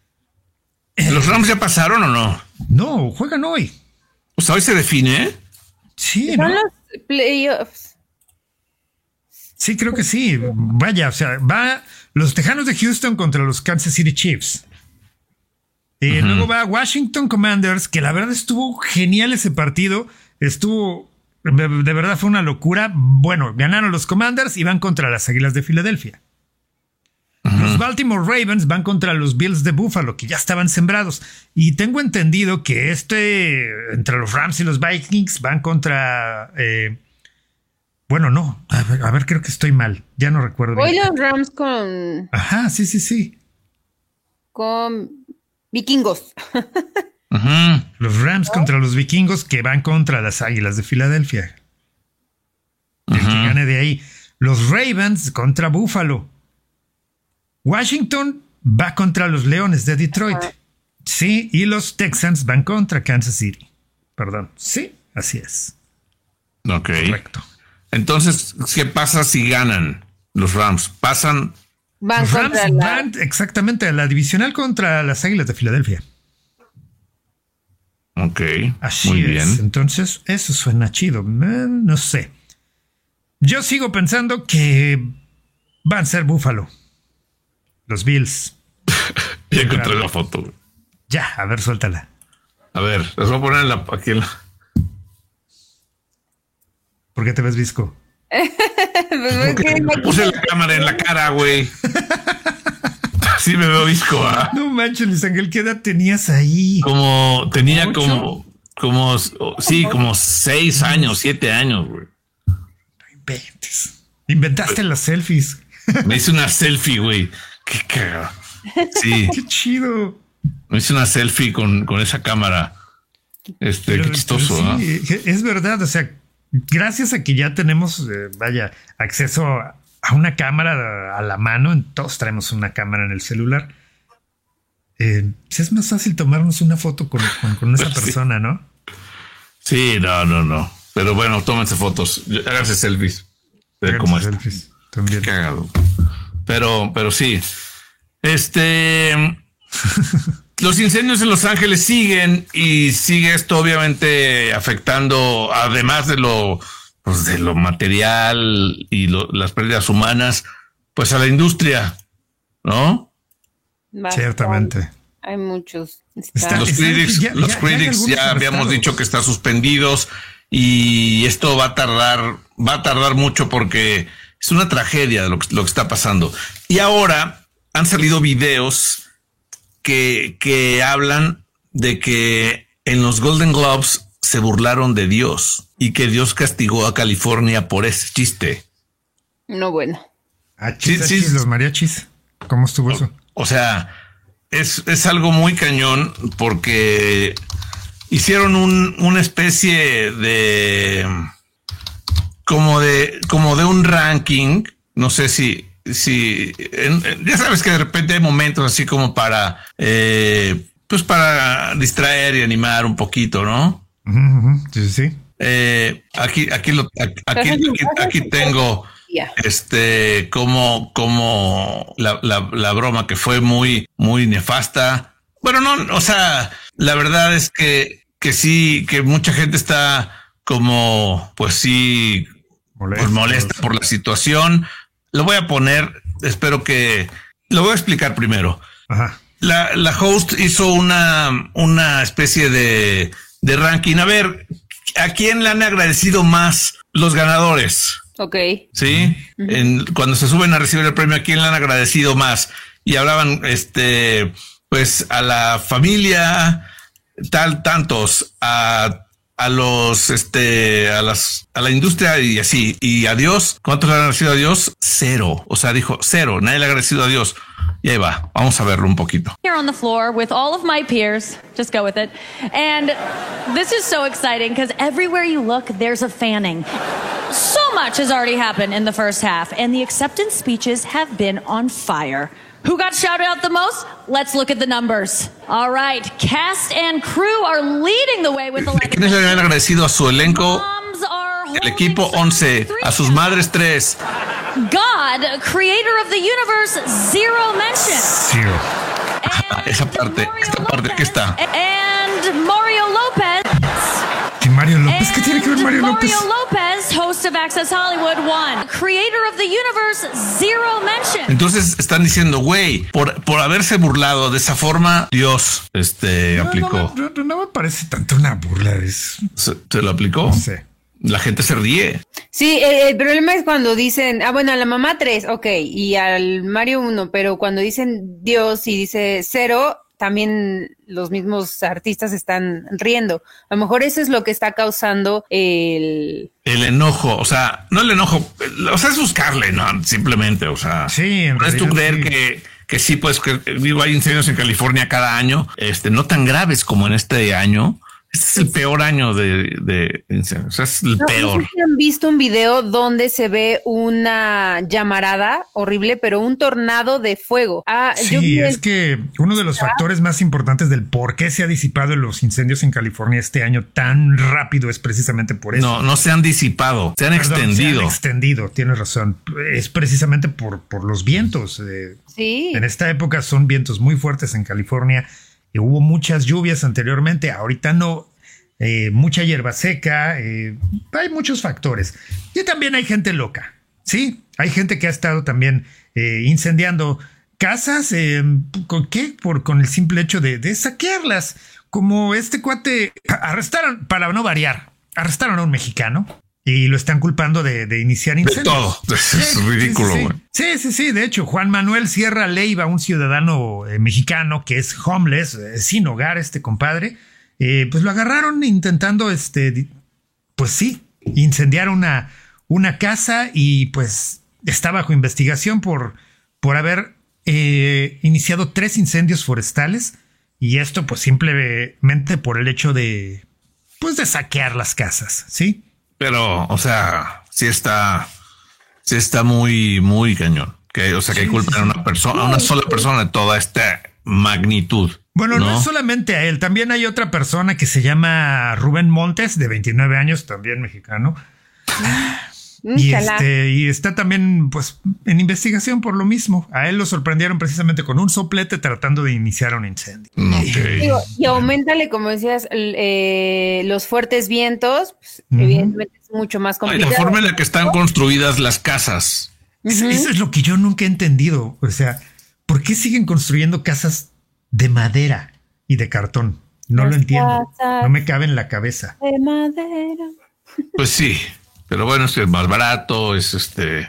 ¿Los Rams ya pasaron o no? No, juegan hoy. O sea, hoy se define. Sí, ¿no? Son los playoffs. Sí, creo que sí. Vaya, o sea, va los Tejanos de Houston contra los Kansas City Chiefs. Eh, uh-huh. Luego va Washington Commanders, que la verdad estuvo genial ese partido. Estuvo, de verdad fue una locura. Bueno, ganaron los Commanders y van contra las Águilas de Filadelfia. Uh-huh. Los Baltimore Ravens van contra los Bills de Buffalo, que ya estaban sembrados. Y tengo entendido que este, entre los Rams y los Vikings, van contra... Eh, Bueno, no. A ver, a ver, creo que estoy mal. Ya no recuerdo. Hoy bien. Los Rams con... Ajá, sí, sí, sí. Con vikingos. Uh-huh. Los Rams ¿no? contra los vikingos que van contra las Águilas de Filadelfia. Uh-huh. El que gane de ahí. Los Ravens contra Buffalo. Washington va contra los Leones de Detroit. Uh-huh. Sí, y los Texans van contra Kansas City. Perdón. Sí, así es. Ok. Correcto. Entonces, ¿qué pasa si ganan los Rams? ¿Pasan? Van los Rams contra la... van exactamente a la divisional contra las Águilas de Filadelfia. Ok, así muy es. bien. Entonces, eso suena chido. Eh, no sé. Yo sigo pensando que van a ser Buffalo. Los Bills. Ya encontré la foto. Ya, a ver, suéltala. A ver, les voy a poner en la, aquí en la... ¿Por qué te ves visco? Porque me puse la cámara en la cara, güey. Sí me veo visco, ¿ah? No manches, Luis Ángel, ¿qué edad tenías ahí? Como, tenía ¿Ocho? como, como, sí, como seis años, siete años, güey. No inventes. Inventaste pues, las selfies. Me hice una selfie, güey. Qué cagado. Sí. Qué chido. Me hice una selfie con, con esa cámara. Este, pero, qué chistoso, ¿no? Sí, ¿eh? Es verdad, o sea, gracias a que ya tenemos, eh, vaya, acceso a, a una cámara a la mano, todos traemos una cámara en el celular. Eh, es más fácil tomarnos una foto con, con, con esa persona, ¿no? Sí, no, no, no. Pero bueno, tómense fotos, háganse selfies. Háganse cómo selfies. también. Qué cagado. Pero, pero sí. Este... Los incendios en Los Ángeles siguen y sigue esto obviamente afectando, además de lo, pues de lo material y lo, las pérdidas humanas, pues a la industria, ¿no? Bastante. Ciertamente. Hay muchos. Está- Los Están- critics, ya- los ya- ya hay critics algunos ya habíamos arrestados. dicho que están suspendidos y esto va a tardar, va a tardar mucho porque es una tragedia lo que, lo que está pasando. Y ahora han salido videos que, que hablan de que en los Golden Globes se burlaron de Dios y que Dios castigó a California por ese chiste. No, bueno. Achis, Sí, sí. achis, los mariachis. ¿Cómo estuvo eso? O sea, es, es algo muy cañón porque hicieron un, una especie de como de como de un ranking. No sé si si en, en, ya sabes que de repente hay momentos así como para eh, pues para distraer y animar un poquito, ¿no? Ujú, ujú. Sí, sí, sí. Eh, aquí aquí lo aquí, aquí, aquí, aquí tengo Ya. este como como la, la, la broma que fue muy muy nefasta. Bueno, no, o sea, la verdad es que que sí, que mucha gente está como pues sí pues molesta por la situación. Lo voy a poner, espero que lo voy a explicar primero. Ajá. La, la host hizo una, una especie de, de ranking. A ver, ¿a quién le han agradecido más los ganadores? Ok. Sí, uh-huh. en, cuando se suben a recibir el premio, ¿a quién le han agradecido más? Y hablaban, este, pues a la familia, tal, tantos, a a los, este, a las, a la industria y así, y a Dios. ¿Cuántos le han agradecido a Dios? Cero. O sea, dijo cero. Nadie le ha agradecido a Dios. Y ahí va. Vamos a verlo un poquito. Here on the floor with all of my peers. Just go with it. And this is so exciting because everywhere you look, there's a fanning. So much has already happened in the first half, and the acceptance speeches have been on fire. Who got shouted out the most? Let's look at the numbers. All right, cast and crew are leading the way with eleven. ¿Quiénes le han agradecido a su elenco? El equipo once, a sus madres tres. God, creator of the universe, zero mention. Zero. Esa parte, esta parte que está. And Mario Lopez. ¿Y Mario López? ¿Qué tiene que ver Mario López? Mario Lopez, host of Access Hollywood, one. Creator of the universe, zero mention. Entonces están diciendo, güey, por, por haberse burlado de esa forma, Dios este No, aplicó. No, no, no me parece tanto una burla. Es... ¿Se, se lo aplicó? No sé. La gente se ríe. Sí, el, el problema es cuando dicen, ah, bueno, a la mamá tres, ok, y al Mario uno, pero cuando dicen Dios y dice cero, también los mismos artistas están riendo. A lo mejor eso es lo que está causando el... El enojo, o sea, no el enojo, o sea, es buscarle, ¿no? Simplemente, o sea, sí, en puedes tú creer sí. que, que sí, pues, que digo, hay incendios en California cada año, este, no tan graves como en este año. Este es el peor año de, de incendios, o sea, es el no, peor. No sé si han visto un video donde se ve una llamarada horrible, pero un tornado de fuego. Ah, sí, yo vi es el... que uno de los factores más importantes del por qué se ha disipado los incendios en California este año tan rápido es precisamente por eso. No, no se han disipado, se han Perdón, extendido. Se han extendido, tienes razón. Es precisamente por, por los vientos. Eh, sí. En esta época son vientos muy fuertes en California. Y hubo muchas lluvias anteriormente, ahorita no, eh, mucha hierba seca, eh, hay muchos factores. Y también hay gente loca, ¿sí? Hay gente que ha estado también eh, incendiando casas, eh, ¿con qué? Por, con el simple hecho de, de saquearlas. Como este cuate, arrestaron, para no variar, arrestaron a un mexicano. Y lo están culpando de, de iniciar incendios. De todo. Sí, es ridículo, güey. sí, sí, sí, sí. De hecho, Juan Manuel Sierra Leiva, un ciudadano eh, mexicano que es homeless, eh, sin hogar, este compadre, eh, pues lo agarraron intentando, este, pues sí, incendiar una, una casa y pues está bajo investigación por, por haber eh, iniciado tres incendios forestales y esto pues simplemente por el hecho de, pues de saquear las casas, ¿sí? Pero, o sea, sí está, sí está muy, muy cañón. Que, o sea, que Sí, culpan sí, a una persona, a una sola persona de toda esta magnitud. Bueno, no, ¿no? es solamente a él, también hay otra persona que se llama Rubén Montes, de veintinueve años, también mexicano. Y, este, y está también pues en investigación por lo mismo. A él lo sorprendieron precisamente con un soplete tratando de iniciar un incendio. Okay. Digo, y aumentale, como decías, eh, los fuertes vientos, pues, uh-huh. evidentemente es mucho más complicado. La forma en la que están construidas las casas. Uh-huh. Eso, eso es lo que yo nunca he entendido. O sea, ¿por qué siguen construyendo casas de madera y de cartón? No las lo entiendo. No me cabe en la cabeza. De madera. Pues sí. Pero bueno, es que es más barato, es este...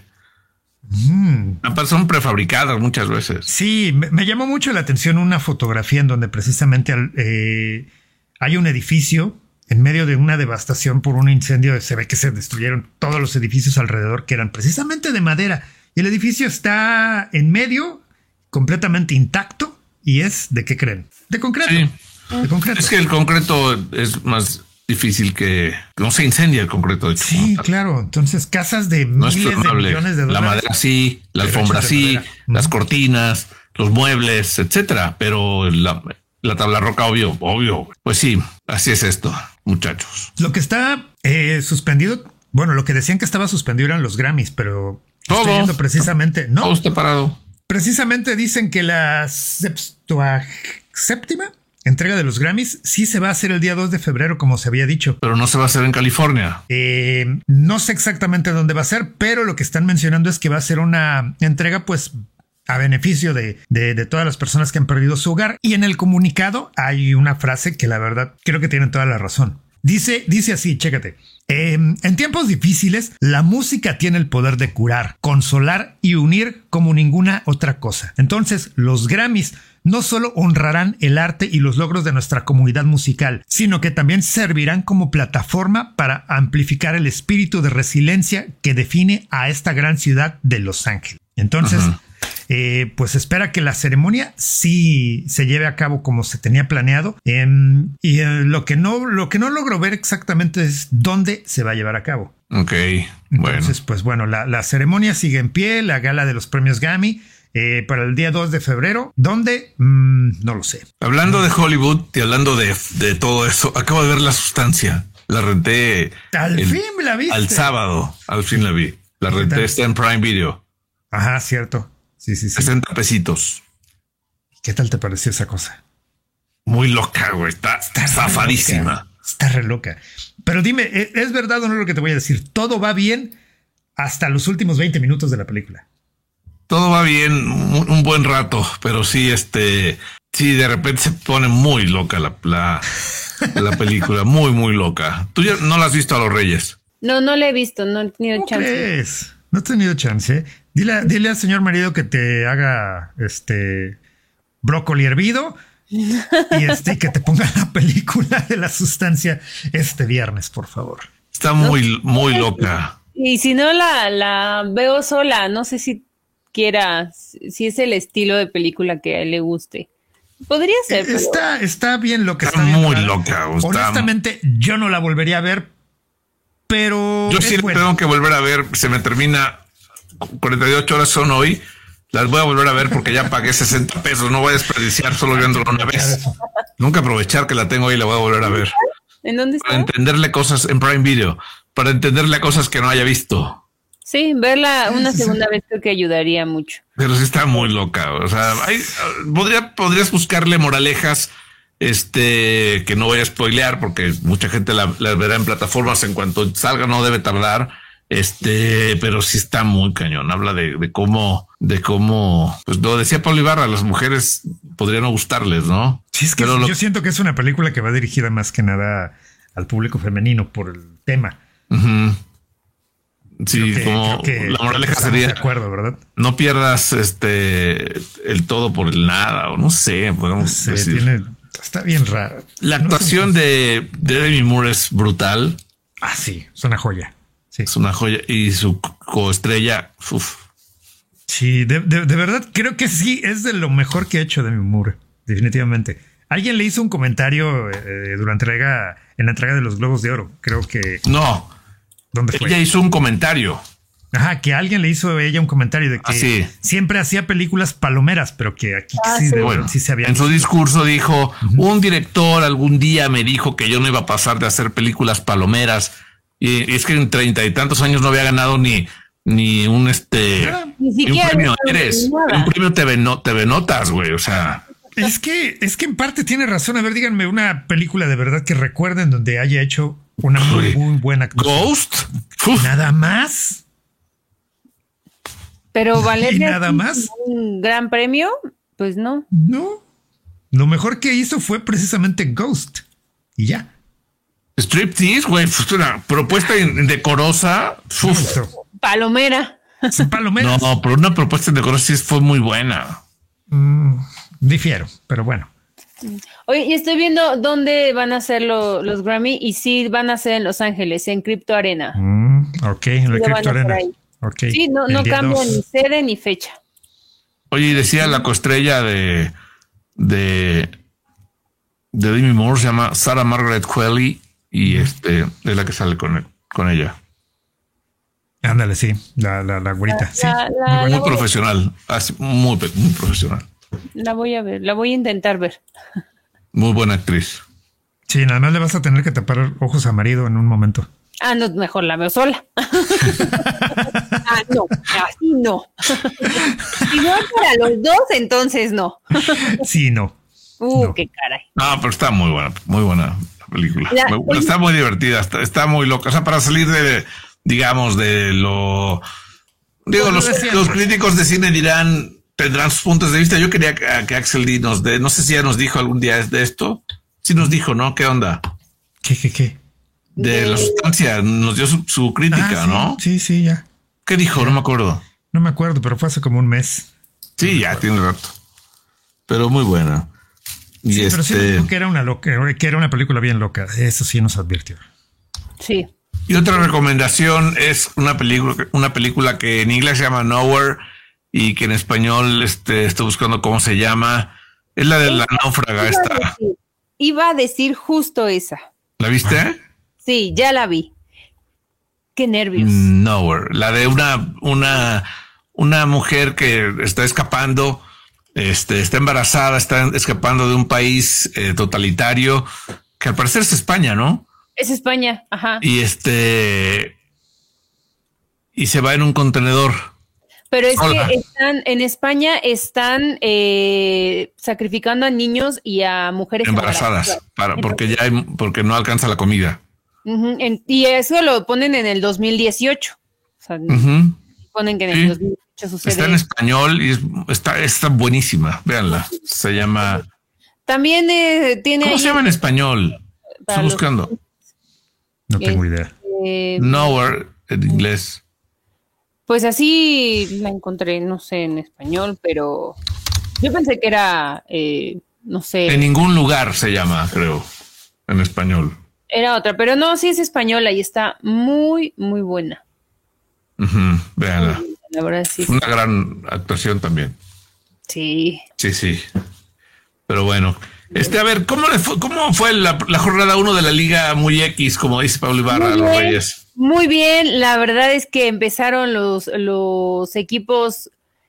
Mm. Son prefabricadas muchas veces. Sí, me, me llamó mucho la atención una fotografía en donde precisamente eh, hay un edificio en medio de una devastación por un incendio. Se ve que se destruyeron todos los edificios alrededor que eran precisamente de madera. Y el edificio está en medio, completamente intacto. ¿Y es de qué creen? De concreto. Sí. De concreto. Es que el concreto es más... difícil que no se incendia el concreto. De hecho, sí, claro. Entonces, casas de no miles de millones de dólares. La madera sí, la alfombra sí, las cortinas, los muebles, etcétera. Pero la, la tabla roca, obvio, obvio. Pues sí, así es esto, muchachos. Lo que está eh, suspendido, bueno, lo que decían que estaba suspendido eran los Grammys, pero todo, estoy viendo precisamente, no. Todo está parado. Precisamente dicen que la séptima entrega de los Grammys sí se va a hacer el día dos de febrero, como se había dicho. Pero no se va a hacer en California. Eh, no sé exactamente dónde va a ser, pero lo que están mencionando es que va a ser una entrega, pues, a beneficio de, de, de todas las personas que han perdido su hogar. Y en el comunicado hay una frase que la verdad creo que tienen toda la razón. Dice, dice así, chécate. Eh, en tiempos difíciles, la música tiene el poder de curar, consolar y unir como ninguna otra cosa. Entonces, los Grammys no solo honrarán el arte y los logros de nuestra comunidad musical, sino que también servirán como plataforma para amplificar el espíritu de resiliencia que define a esta gran ciudad de Los Ángeles. Entonces, uh-huh. eh, pues espera que la ceremonia sí se lleve a cabo como se tenía planeado. Eh, y eh, lo que no, lo que no logro ver exactamente es dónde se va a llevar a cabo. Ok, bueno. Entonces, pues bueno, la, la ceremonia sigue en pie, la gala de los premios Grammy. Eh, para el día dos de febrero, ¿dónde? Mm, no lo sé. Hablando de Hollywood y hablando de, de todo eso, acabo de ver La Sustancia. La renté. Al el, fin la viste. Al sábado, al fin la vi. La renté, está en Prime Video. Ajá, cierto. Sí, sí, sí. sesenta pesitos. ¿Qué tal te pareció esa cosa? Muy loca, güey. Está, está zafadísima. Está re loca. Pero dime, ¿es verdad o no lo que te voy a decir? Todo va bien hasta los últimos veinte minutos de la película. Todo va bien un, un buen rato, pero sí, este, sí, de repente se pone muy loca la, la, la película, muy, muy loca. ¿Tú ya no la has visto a Los Reyes? No, no la he visto, no he tenido ¿Cómo chance. crees? No he tenido chance. Dile, dile al señor marido que te haga este brócoli hervido y este que te ponga la película de La Sustancia este viernes, por favor. Está muy, muy loca. Y si no la, la veo sola, no sé si quiera, si es el estilo de película que a él le guste. Podría ser. Está, pero... está bien loca. Está, está muy bien loca. Está... Honestamente, yo no la volvería a ver, pero... Yo sí la tengo que volver a ver. Se me termina, cuarenta y ocho horas son hoy. Las voy a volver a ver porque ya pagué sesenta pesos. No voy a desperdiciar solo viéndola una vez. Nunca aprovechar que la tengo ahí y la voy a volver a ver. ¿En dónde está? Para entenderle cosas en Prime Video. Para entenderle cosas que no haya visto. Sí, verla una segunda vez creo que ayudaría mucho. Pero sí está muy loca. O sea, hay, podría, podrías buscarle moralejas, este, que no voy a spoilear porque mucha gente la, la verá en plataformas en cuanto salga, no debe tardar. Este, pero sí está muy cañón. Habla de, de cómo, de cómo, pues lo decía Pablo Ibarra, las mujeres podrían no gustarles, ¿no? Sí, es que pero yo lo... siento que es una película que va dirigida más que nada al público femenino por el tema. Uh-huh. Sí, que, como que, la moraleja sería, de acuerdo, ¿verdad? No pierdas este el todo por el nada, o no sé, podemos no sé, decir. Tiene, está bien raro. La actuación no sé. de, de Demi Moore es brutal. Ah, sí, es una joya. Sí. Es una joya. Y su coestrella, uf. Sí, de, de, de verdad creo que sí, es de lo mejor que ha hecho Demi Moore, definitivamente. Alguien le hizo un comentario eh, durante la entrega, en la entrega de los Globos de Oro, creo que... No. ¿Dónde fue? Ella hizo un comentario. Ajá, que alguien le hizo a ella un comentario de que ah, sí. siempre hacía películas palomeras, pero que aquí ah, sí, sí. De, bueno, sí se había... En su discurso dijo, uh-huh. un director algún día me dijo que yo no iba a pasar de hacer películas palomeras Y, y es que en treinta y tantos años no había ganado ni, ni un este Ni ni un siquiera premio había eres, nada. un premio T V, no, T V Notas, güey. O sea, Es que, es que en parte tiene razón. A ver, díganme una película de verdad que recuerden donde haya hecho una muy, Uy. muy buena actuación. Ghost. Uf. Nada más. Pero Valeria, ¿Y nada sí, más? un gran premio, pues no. No. Lo mejor que hizo fue precisamente Ghost. Y ya. Striptease, güey, fue una propuesta indecorosa. Uf. Palomera. Sin palomeras. No, pero una propuesta indecorosa sí fue muy buena. Mm, difiero, pero bueno. Oye, y estoy viendo dónde van a ser lo- los Grammy y sí van a ser en Los Ángeles, en Crypto Arena. Mm, ok, en la Sí, lo van a Crypto hacer Arena. ahí. Okay. Sí, no, El no día cambian dos. ni sede ni fecha. Oye, y decía la coestrella de de de Demi Moore, se llama Sarah Margaret Qualley y este es la que sale con él, con ella. Ándale, sí, la, la, la güerita. Sí, La- la- muy Muy buena. la- profesional, así, muy, muy profesional, La voy a ver, la voy a intentar ver. muy buena actriz. Sí, nada más le vas a tener que tapar ojos a marido en un momento. Ah, no, mejor la veo sola. Ah, no, así no. Si no es para los dos, entonces no. Sí, no. Uh, No. qué caray. No, pero está muy buena, muy buena la película. La- Muy buena, está muy divertida, está, está muy loca. O sea, para salir de, digamos, de lo... Digo, Lo los, de siempre. los críticos de cine dirán, tendrán sus puntos de vista. Yo quería que, que Axel D nos dé, no sé si ya nos dijo algún día de esto. Sí nos dijo, ¿no? ¿Qué onda? ¿Qué, qué, qué? De De- la sustancia, nos dio su, su crítica, Ah, sí, ¿no? Sí, sí, ya. ¿Qué dijo? No me acuerdo. No me acuerdo, pero fue hace como un mes. Sí, ya tiene rato. Pero muy buena. Y Sí, pero sí este, dijo que era una loca, que era una película bien loca. Eso sí nos advirtió. Sí. y otra recomendación es una película, una película que en inglés se llama Nowhere y que en español este, estoy buscando cómo se llama. Es la de la náufraga Iba a esta. decir- Iba a decir justo esa. ¿La viste? Sí, ya la vi. Qué nervios. Nowhere. La de una, una, una mujer que está escapando, este, está embarazada, está escapando de un país eh, totalitario, que al parecer es España, ¿no? Es España, ajá. Y este, y se va en un contenedor. Pero es Hola. que están, en España están eh, sacrificando a niños y a mujeres Embarazadas, para, porque ya hay, porque no alcanza la comida. Ujú, en- y eso lo ponen en el dos mil dieciocho. O sea, Ujú. ponen que en Sí. el dos mil dieciocho sucede. Está en español y es- está, está buenísima. Véanla. Se llama. También eh, tiene ¿Cómo ahí, se llama en español? Para Estoy los- buscando. No tengo Eh, idea. eh, Nowhere en inglés. pues así la encontré, no sé en español, pero yo pensé que era, eh, no sé, En ningún lugar se llama, creo, en español. era otra, pero no, sí es española y está muy, muy buena. Ujú, véanla. La verdad sí. Una gran actuación también. Sí. Sí, sí. Pero bueno. Este, a ver, ¿cómo, le fue, cómo fue la, la jornada uno de la Liga Muy X, como dice Pablo Ibarra, Muy los bien. Reyes? Muy bien, la verdad es que empezaron los, los equipos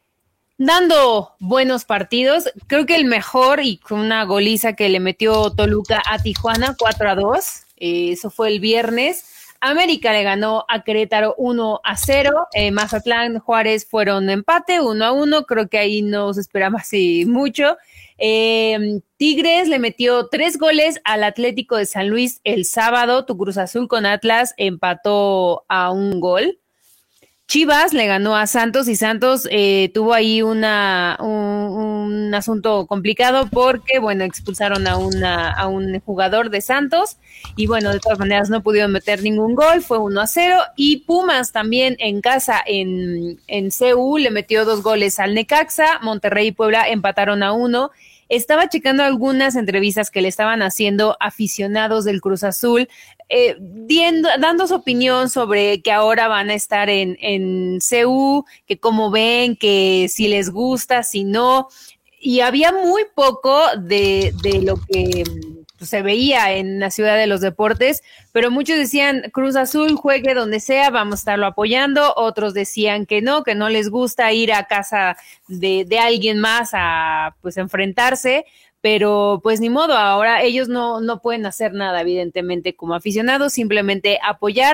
dando buenos partidos. Creo que el mejor y con una goliza que le metió Toluca a Tijuana cuatro a dos. Eh, eso fue el viernes. América le ganó a Querétaro uno a cero. Eh, Mazatlán, Juárez fueron empate uno a uno. Creo que ahí no se esperaba así mucho. Eh, Tigres le metió tres goles al Atlético de San Luis el sábado. Tu Cruz Azul con Atlas empató a un gol. Chivas le ganó a Santos y Santos eh, tuvo ahí una, un, un asunto complicado porque, bueno, expulsaron a, una, a un jugador de Santos y, bueno, de todas maneras no pudieron meter ningún gol, fue uno a cero. Y Pumas también en casa en, en C U le metió dos goles al Necaxa. Monterrey y Puebla empataron a uno. Estaba checando algunas entrevistas que le estaban haciendo aficionados del Cruz Azul, eh, diendo, dando su opinión sobre que ahora van a estar en, en C U, que cómo ven, que si les gusta, si no. Y había muy poco de, de lo que pues, se veía en la Ciudad de los Deportes, pero muchos decían, Cruz Azul juegue donde sea, vamos a estarlo apoyando. Otros decían que no, que no les gusta ir a casa de, de alguien más a pues enfrentarse, pero pues ni modo, ahora ellos no, no pueden hacer nada, evidentemente, como aficionados, simplemente apoyar.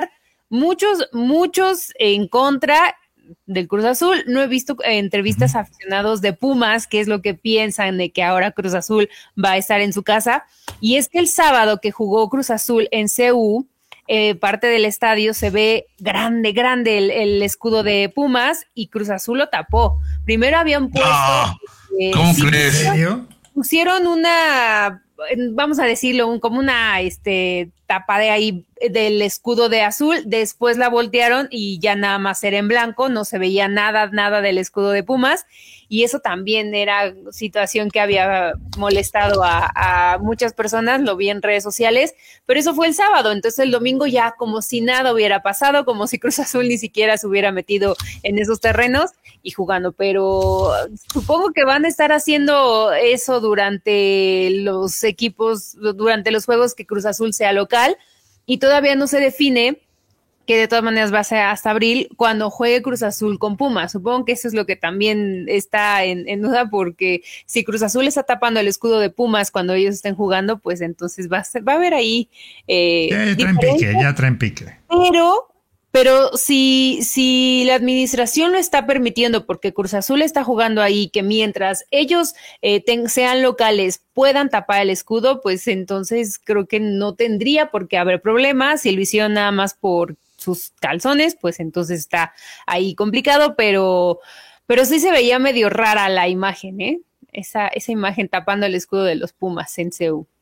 muchos, muchos en contra del Cruz Azul. No he visto eh, entrevistas a aficionados de Pumas, que es lo que piensan de que ahora Cruz Azul va a estar en su casa. Y es que el sábado que jugó Cruz Azul en C U, eh, parte del estadio se ve grande, grande el, el escudo de Pumas y Cruz Azul lo tapó. Primero habían puesto... No, eh, ¿cómo sí, crees? ¿En serio? Pusieron una, vamos a decirlo, un, como una este, tapa de ahí del escudo de azul, después la voltearon y ya nada más era en blanco, no se veía nada, nada del escudo de Pumas, y eso también era situación que había molestado a, a muchas personas, lo vi en redes sociales, pero eso fue el sábado, entonces el domingo ya como si nada hubiera pasado, como si Cruz Azul ni siquiera se hubiera metido en esos terrenos y jugando, pero supongo que van a estar haciendo eso durante los equipos, durante los juegos que Cruz Azul sea local, y todavía no se define, que de todas maneras va a ser hasta abril, cuando juegue Cruz Azul con Pumas. Supongo que eso es lo que también está en, en duda, porque si Cruz Azul está tapando el escudo de Pumas cuando ellos estén jugando, pues entonces va a, ser, va a haber ahí... Eh, Ya, ya traen pique, ya traen pique. Pero... Pero si, si la administración lo está permitiendo, porque Cruz Azul está jugando ahí, que mientras ellos eh, ten, sean locales puedan tapar el escudo, pues entonces creo que no tendría por qué haber problemas. Si lo hicieron nada más por sus calzones, pues entonces está ahí complicado, pero, pero sí se veía medio rara la imagen, ¿eh? Esa, esa imagen tapando el escudo de los Pumas en C U.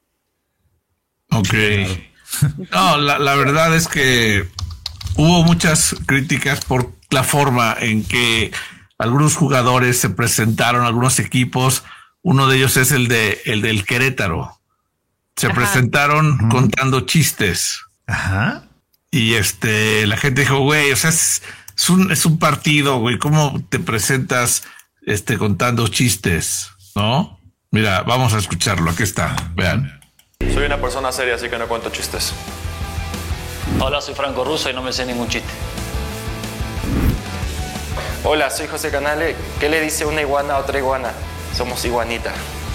Ok. No, la, la verdad es que hubo muchas críticas por la forma en que algunos jugadores se presentaron, algunos equipos. Uno de ellos es el de el del Querétaro. Se Ajá. presentaron uh-huh. contando chistes. Ajá. Y este, la gente dijo, güey, o sea, es, es un es un partido, güey. ¿Cómo te presentas este contando chistes? ¿No? Mira, vamos a escucharlo. Aquí está. Vean. Soy una persona seria, así que no cuento chistes. Hola, soy Franco Russo y no me sé ningún chiste. Hola, soy José Canale. ¿Qué le dice una iguana a otra iguana? Somos iguanita.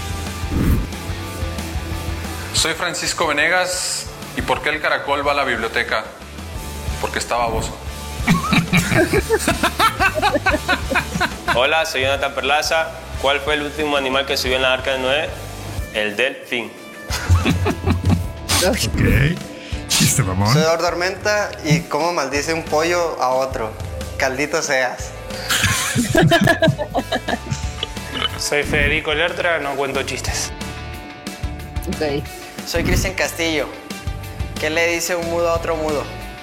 Soy Francisco Venegas. ¿Y por qué el caracol va a la biblioteca? Porque está baboso. Hola, soy Jonathan Perlaza. ¿Cuál fue el último animal que subió en la arca de Noé? El delfín. Ok. Chiste, mamón. Soy Eduardo Armenta y cómo maldice un pollo a otro. Caldito seas. Soy Federico Lertra, no cuento chistes. Ok. Soy Cristian Castillo. ¿Qué le dice un mudo a otro mudo?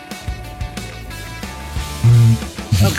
Ok.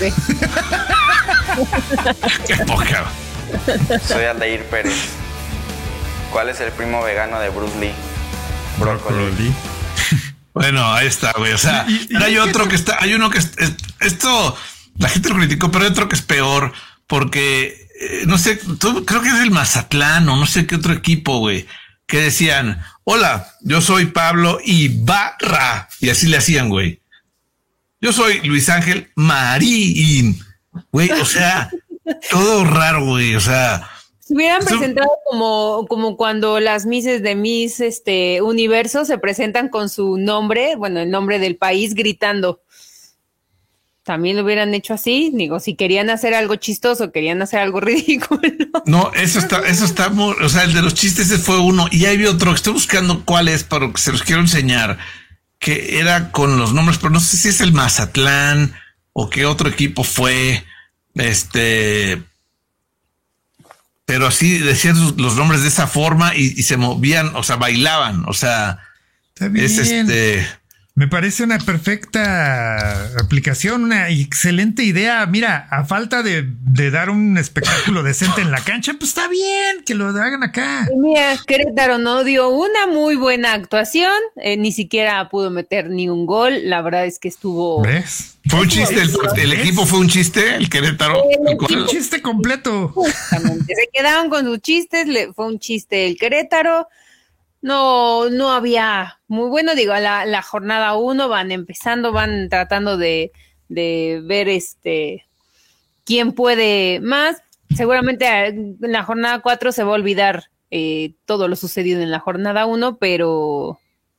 Qué poca. Soy Aldair Pérez. ¿Cuál es el primo vegano de Bruce Lee? Brócoli. Bueno, ahí está, güey. O sea, y, y, hay otro que está, hay uno que es, es, esto, la gente lo criticó, pero hay otro que es peor, porque eh, no sé, todo, creo que es el Mazatlán o no sé qué otro equipo, güey, que decían, hola, yo soy Pablo Ibarra, y así le hacían, güey. Yo soy Luis Ángel Marín, güey, o sea, todo raro, güey, o sea. Se hubieran presentado como, como cuando las Misses de Miss este, Universo se presentan con su nombre, bueno, el nombre del país, gritando. También lo hubieran hecho así, digo, si querían hacer algo chistoso, querían hacer algo ridículo. No, eso está, eso está muy, o sea, el de los chistes ese fue uno, y ahí vi otro, estoy buscando cuál es, para que se los quiero enseñar, que era con los nombres, pero no sé si es el Mazatlán o qué otro equipo fue, este... pero así decían los nombres de esa forma y, y se movían, o sea, bailaban, o sea, es este. Me parece una perfecta aplicación, una excelente idea. Mira, a falta de, de dar un espectáculo decente en la cancha, pues está bien que lo hagan acá. Mira, Querétaro no dio una muy buena actuación, eh, ni siquiera pudo meter ni un gol. La verdad es que estuvo. ¿Ves? Fue un chiste, el, el equipo fue un chiste, el Querétaro. Eh, el un chiste completo. Justamente, se quedaron con sus chistes, le, fue un chiste el Querétaro. No, no había muy bueno, digo, la, la jornada uno van empezando, van tratando de, de ver este quién puede más. Seguramente en la jornada cuatro se va a olvidar eh, todo lo sucedido en la jornada uno, pero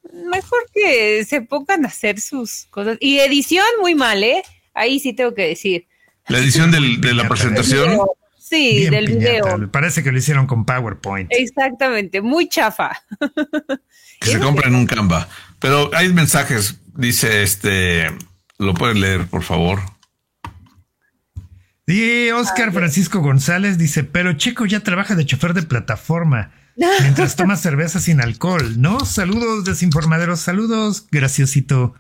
mejor que se pongan a hacer sus cosas. Y edición muy mal, ¿eh? Ahí sí tengo que decir. La edición del, de la presentación. Sí, Bien del piñata. video. Parece que lo hicieron con PowerPoint. Exactamente, muy chafa. Que se compra en un Canva. Pero hay mensajes, dice este, lo puedes leer, por favor. Y Oscar Francisco González dice, pero Checo ya trabaja de chofer de plataforma mientras toma cerveza sin alcohol, ¿no? Saludos, desinformaderos, saludos, graciosito.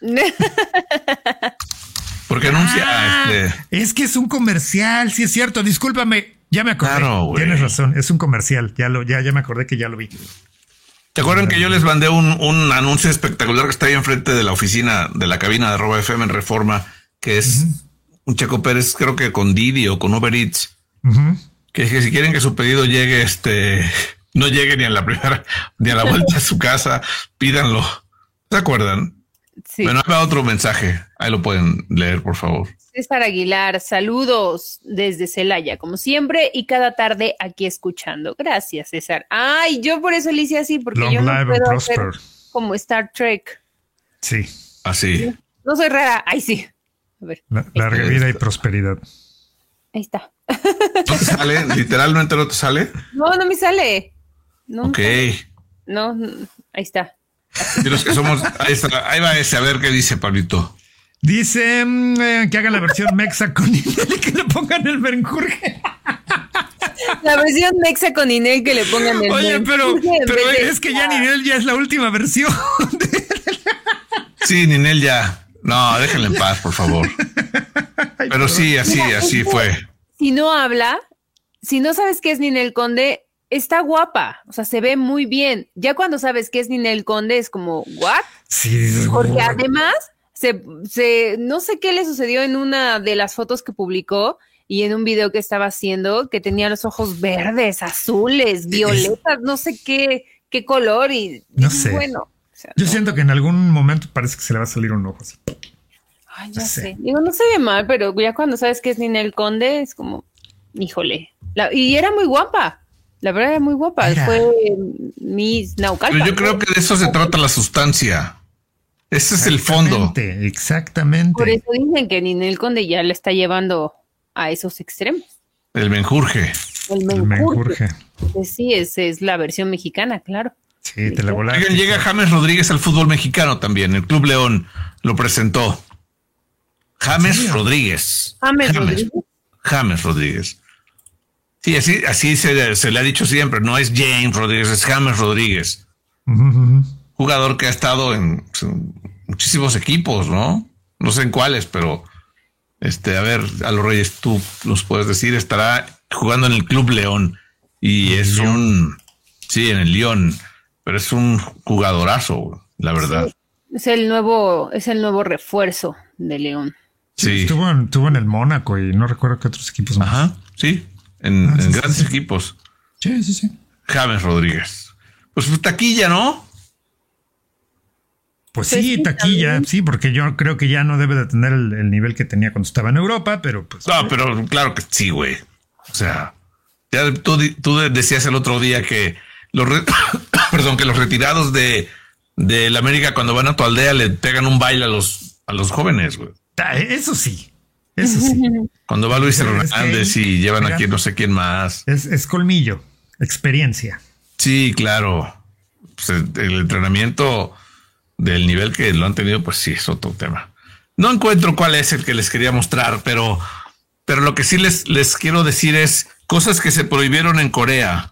Porque anuncia Ah, este. Es que es un comercial, sí es cierto, discúlpame, ya me acordé. Claro, güey. Tienes razón, es un comercial, ya lo, ya, ya me acordé que ya lo vi. ¿Te acuerdan que yo les mandé un, un anuncio espectacular que está ahí enfrente de la oficina de la cabina de Arroba F M en Reforma, que es uh-huh. un Checo Pérez, creo que con Didi o con Uber Eats, uh-huh. que, que si quieren que su pedido llegue, este, no llegue ni a la primera, ni a la vuelta a su casa, pídanlo. ¿Se acuerdan? Sí. Bueno, hay otro mensaje, ahí lo pueden leer, por favor. César Aguilar, saludos desde Celaya, como siempre, y cada tarde aquí escuchando. Gracias, César. Ay, yo por eso le hice así, porque Long yo no live puedo and hacer prosper. como Star Trek. Sí. Así. No soy rara. Ay, sí. A ver. La, larga vida y prosperidad. Ahí está. ¿No te sale? ¿Literalmente no te sale? No, no me sale. No ok. Me sale. No, no, ahí está. Y los que somos, ahí está, ahí va ese, a ver qué dice Pablito. Dice eh, que hagan la versión mexa con Inel y que le pongan el menjurje. La versión mexa con Inel que le pongan el Oye, pero, pero es que ya ah. Ninel ya es la última versión. Sí, Ninel ya. No, déjenle en paz, por favor. Pero sí, así, Mira, así es que fue. Si no habla, si no sabes qué es Ninel Conde, está guapa, o sea, se ve muy bien. Ya cuando sabes que es Ninel Conde es como, ¿what? Sí. Porque además, se, se, no sé qué le sucedió en una de las fotos que publicó y en un video que estaba haciendo, que tenía los ojos verdes, azules, violetas, no sé qué, qué color y, no y sé. Bueno. O sea, Yo no. siento que en algún momento parece que se le va a salir un ojo así. Ay, ya no sé. sé. Digo, no se ve mal, pero ya cuando sabes que es Ninel Conde es como, híjole. La, y era muy guapa. La verdad era muy guapa. Era. Fue Miss Naucalpan. Pero yo creo que de eso se trata la sustancia. Ese es el fondo. Exactamente. Por eso dicen que Ninel Conde ya le está llevando a esos extremos. El menjurje. El menjurje. El menjurje. Pues sí, esa es la versión mexicana, claro. Sí, te la volaste. Oigan, llega James Rodríguez al fútbol mexicano también. El Club León lo presentó. James ¿Sí? Rodríguez. James, James Rodríguez. James Rodríguez. Sí, así, así se, se le ha dicho siempre. No es James Rodríguez, es James Rodríguez. Uh-huh, uh-huh. Jugador que ha estado en, en muchísimos equipos, ¿no? No sé en cuáles, pero este, a ver, a los Reyes, tú nos puedes decir, estará jugando en el Club León y el es León. un, sí, en el León, pero es un jugadorazo, la verdad. Sí, es el nuevo, es el nuevo refuerzo de León. Sí. Estuvo en, estuvo en el Mónaco y no recuerdo qué otros equipos más. Ajá, sí, en, Ah, sí, en sí, grandes sí. equipos. Sí, sí, sí. James Rodríguez. Pues taquilla, ¿no? Pues Pues sí, sí, taquilla, también. sí, porque yo creo que ya no debe de tener el, el nivel que tenía cuando estaba en Europa, pero pues. No, pero claro que sí, güey. O sea, ya tú, di- tú decías el otro día que los re- perdón, que los retirados de de la América cuando van a tu aldea le pegan un baile a los a los jóvenes, güey. Ah, eso sí, eso sí. Cuando va Luis Es que Hernández ahí- y llevan mira. aquí no sé quién más. Es, es colmillo, experiencia. Sí, claro. Pues el, el entrenamiento del nivel que lo han tenido, pues sí, es otro tema. No encuentro cuál es el que les quería mostrar, pero, pero lo que sí les, les quiero decir es cosas que se prohibieron en Corea.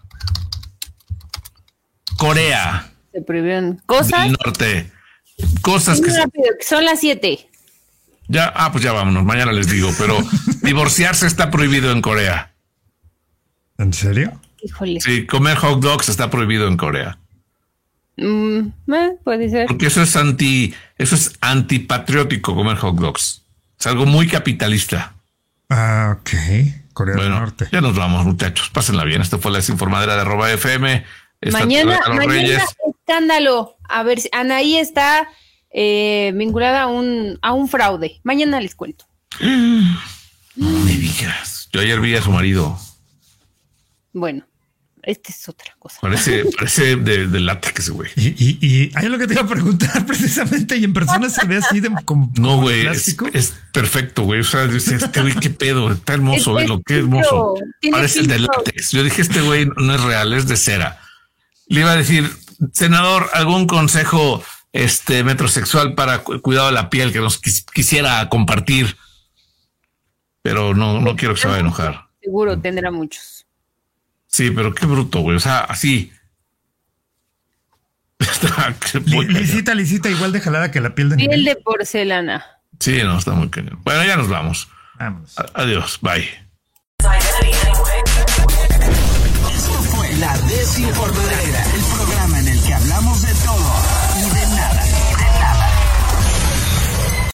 Corea Se prohibieron cosas. del Norte. Cosas que Muy se- rápido, que son las siete. ya, ah, pues ya vámonos, mañana les digo, pero divorciarse está prohibido en Corea. ¿En serio? Híjole. Sí, comer hot dogs está prohibido en Corea. Mm, eh, puede ser. Porque eso es anti, eso es antipatriótico comer hot dogs. Es algo muy capitalista. Ah, ok. Corea del Bueno, Norte. ya nos vamos, muchachos. Pásenla bien. Esto fue la desinformadera de arroba F M. Esta Mañana, tarde a los mañana Reyes. escándalo. A ver si Anaí está eh, vinculada a un, a un fraude. Mañana les cuento. No me digas. Yo ayer vi a su marido. Bueno, Este es otra cosa. Parece, parece de, de látex, güey. Y, y, y hay algo que te iba a preguntar precisamente, y en persona se ve así de como. No, güey, es, es perfecto, güey. O sea, dice, este güey, qué pedo, está hermoso, güey, lo que hermoso. Parece el de látex. Yo dije, este güey no es real, es de cera. Le iba a decir, senador, algún consejo este metrosexual para cu- cuidado de la piel que nos quis- quisiera compartir, pero no, no quiero que se vaya a enojar. Seguro tendrá muchos. Sí, pero qué bruto, güey. O sea, así. Li- Lisita, lisita, igual de jalada que la piel de Piel nivel. de porcelana. Sí, no, está muy cañón. Bueno, ya nos vamos. Vamos. A- adiós, bye. Esto fue La Desinformadera, el programa en el que hablamos de todo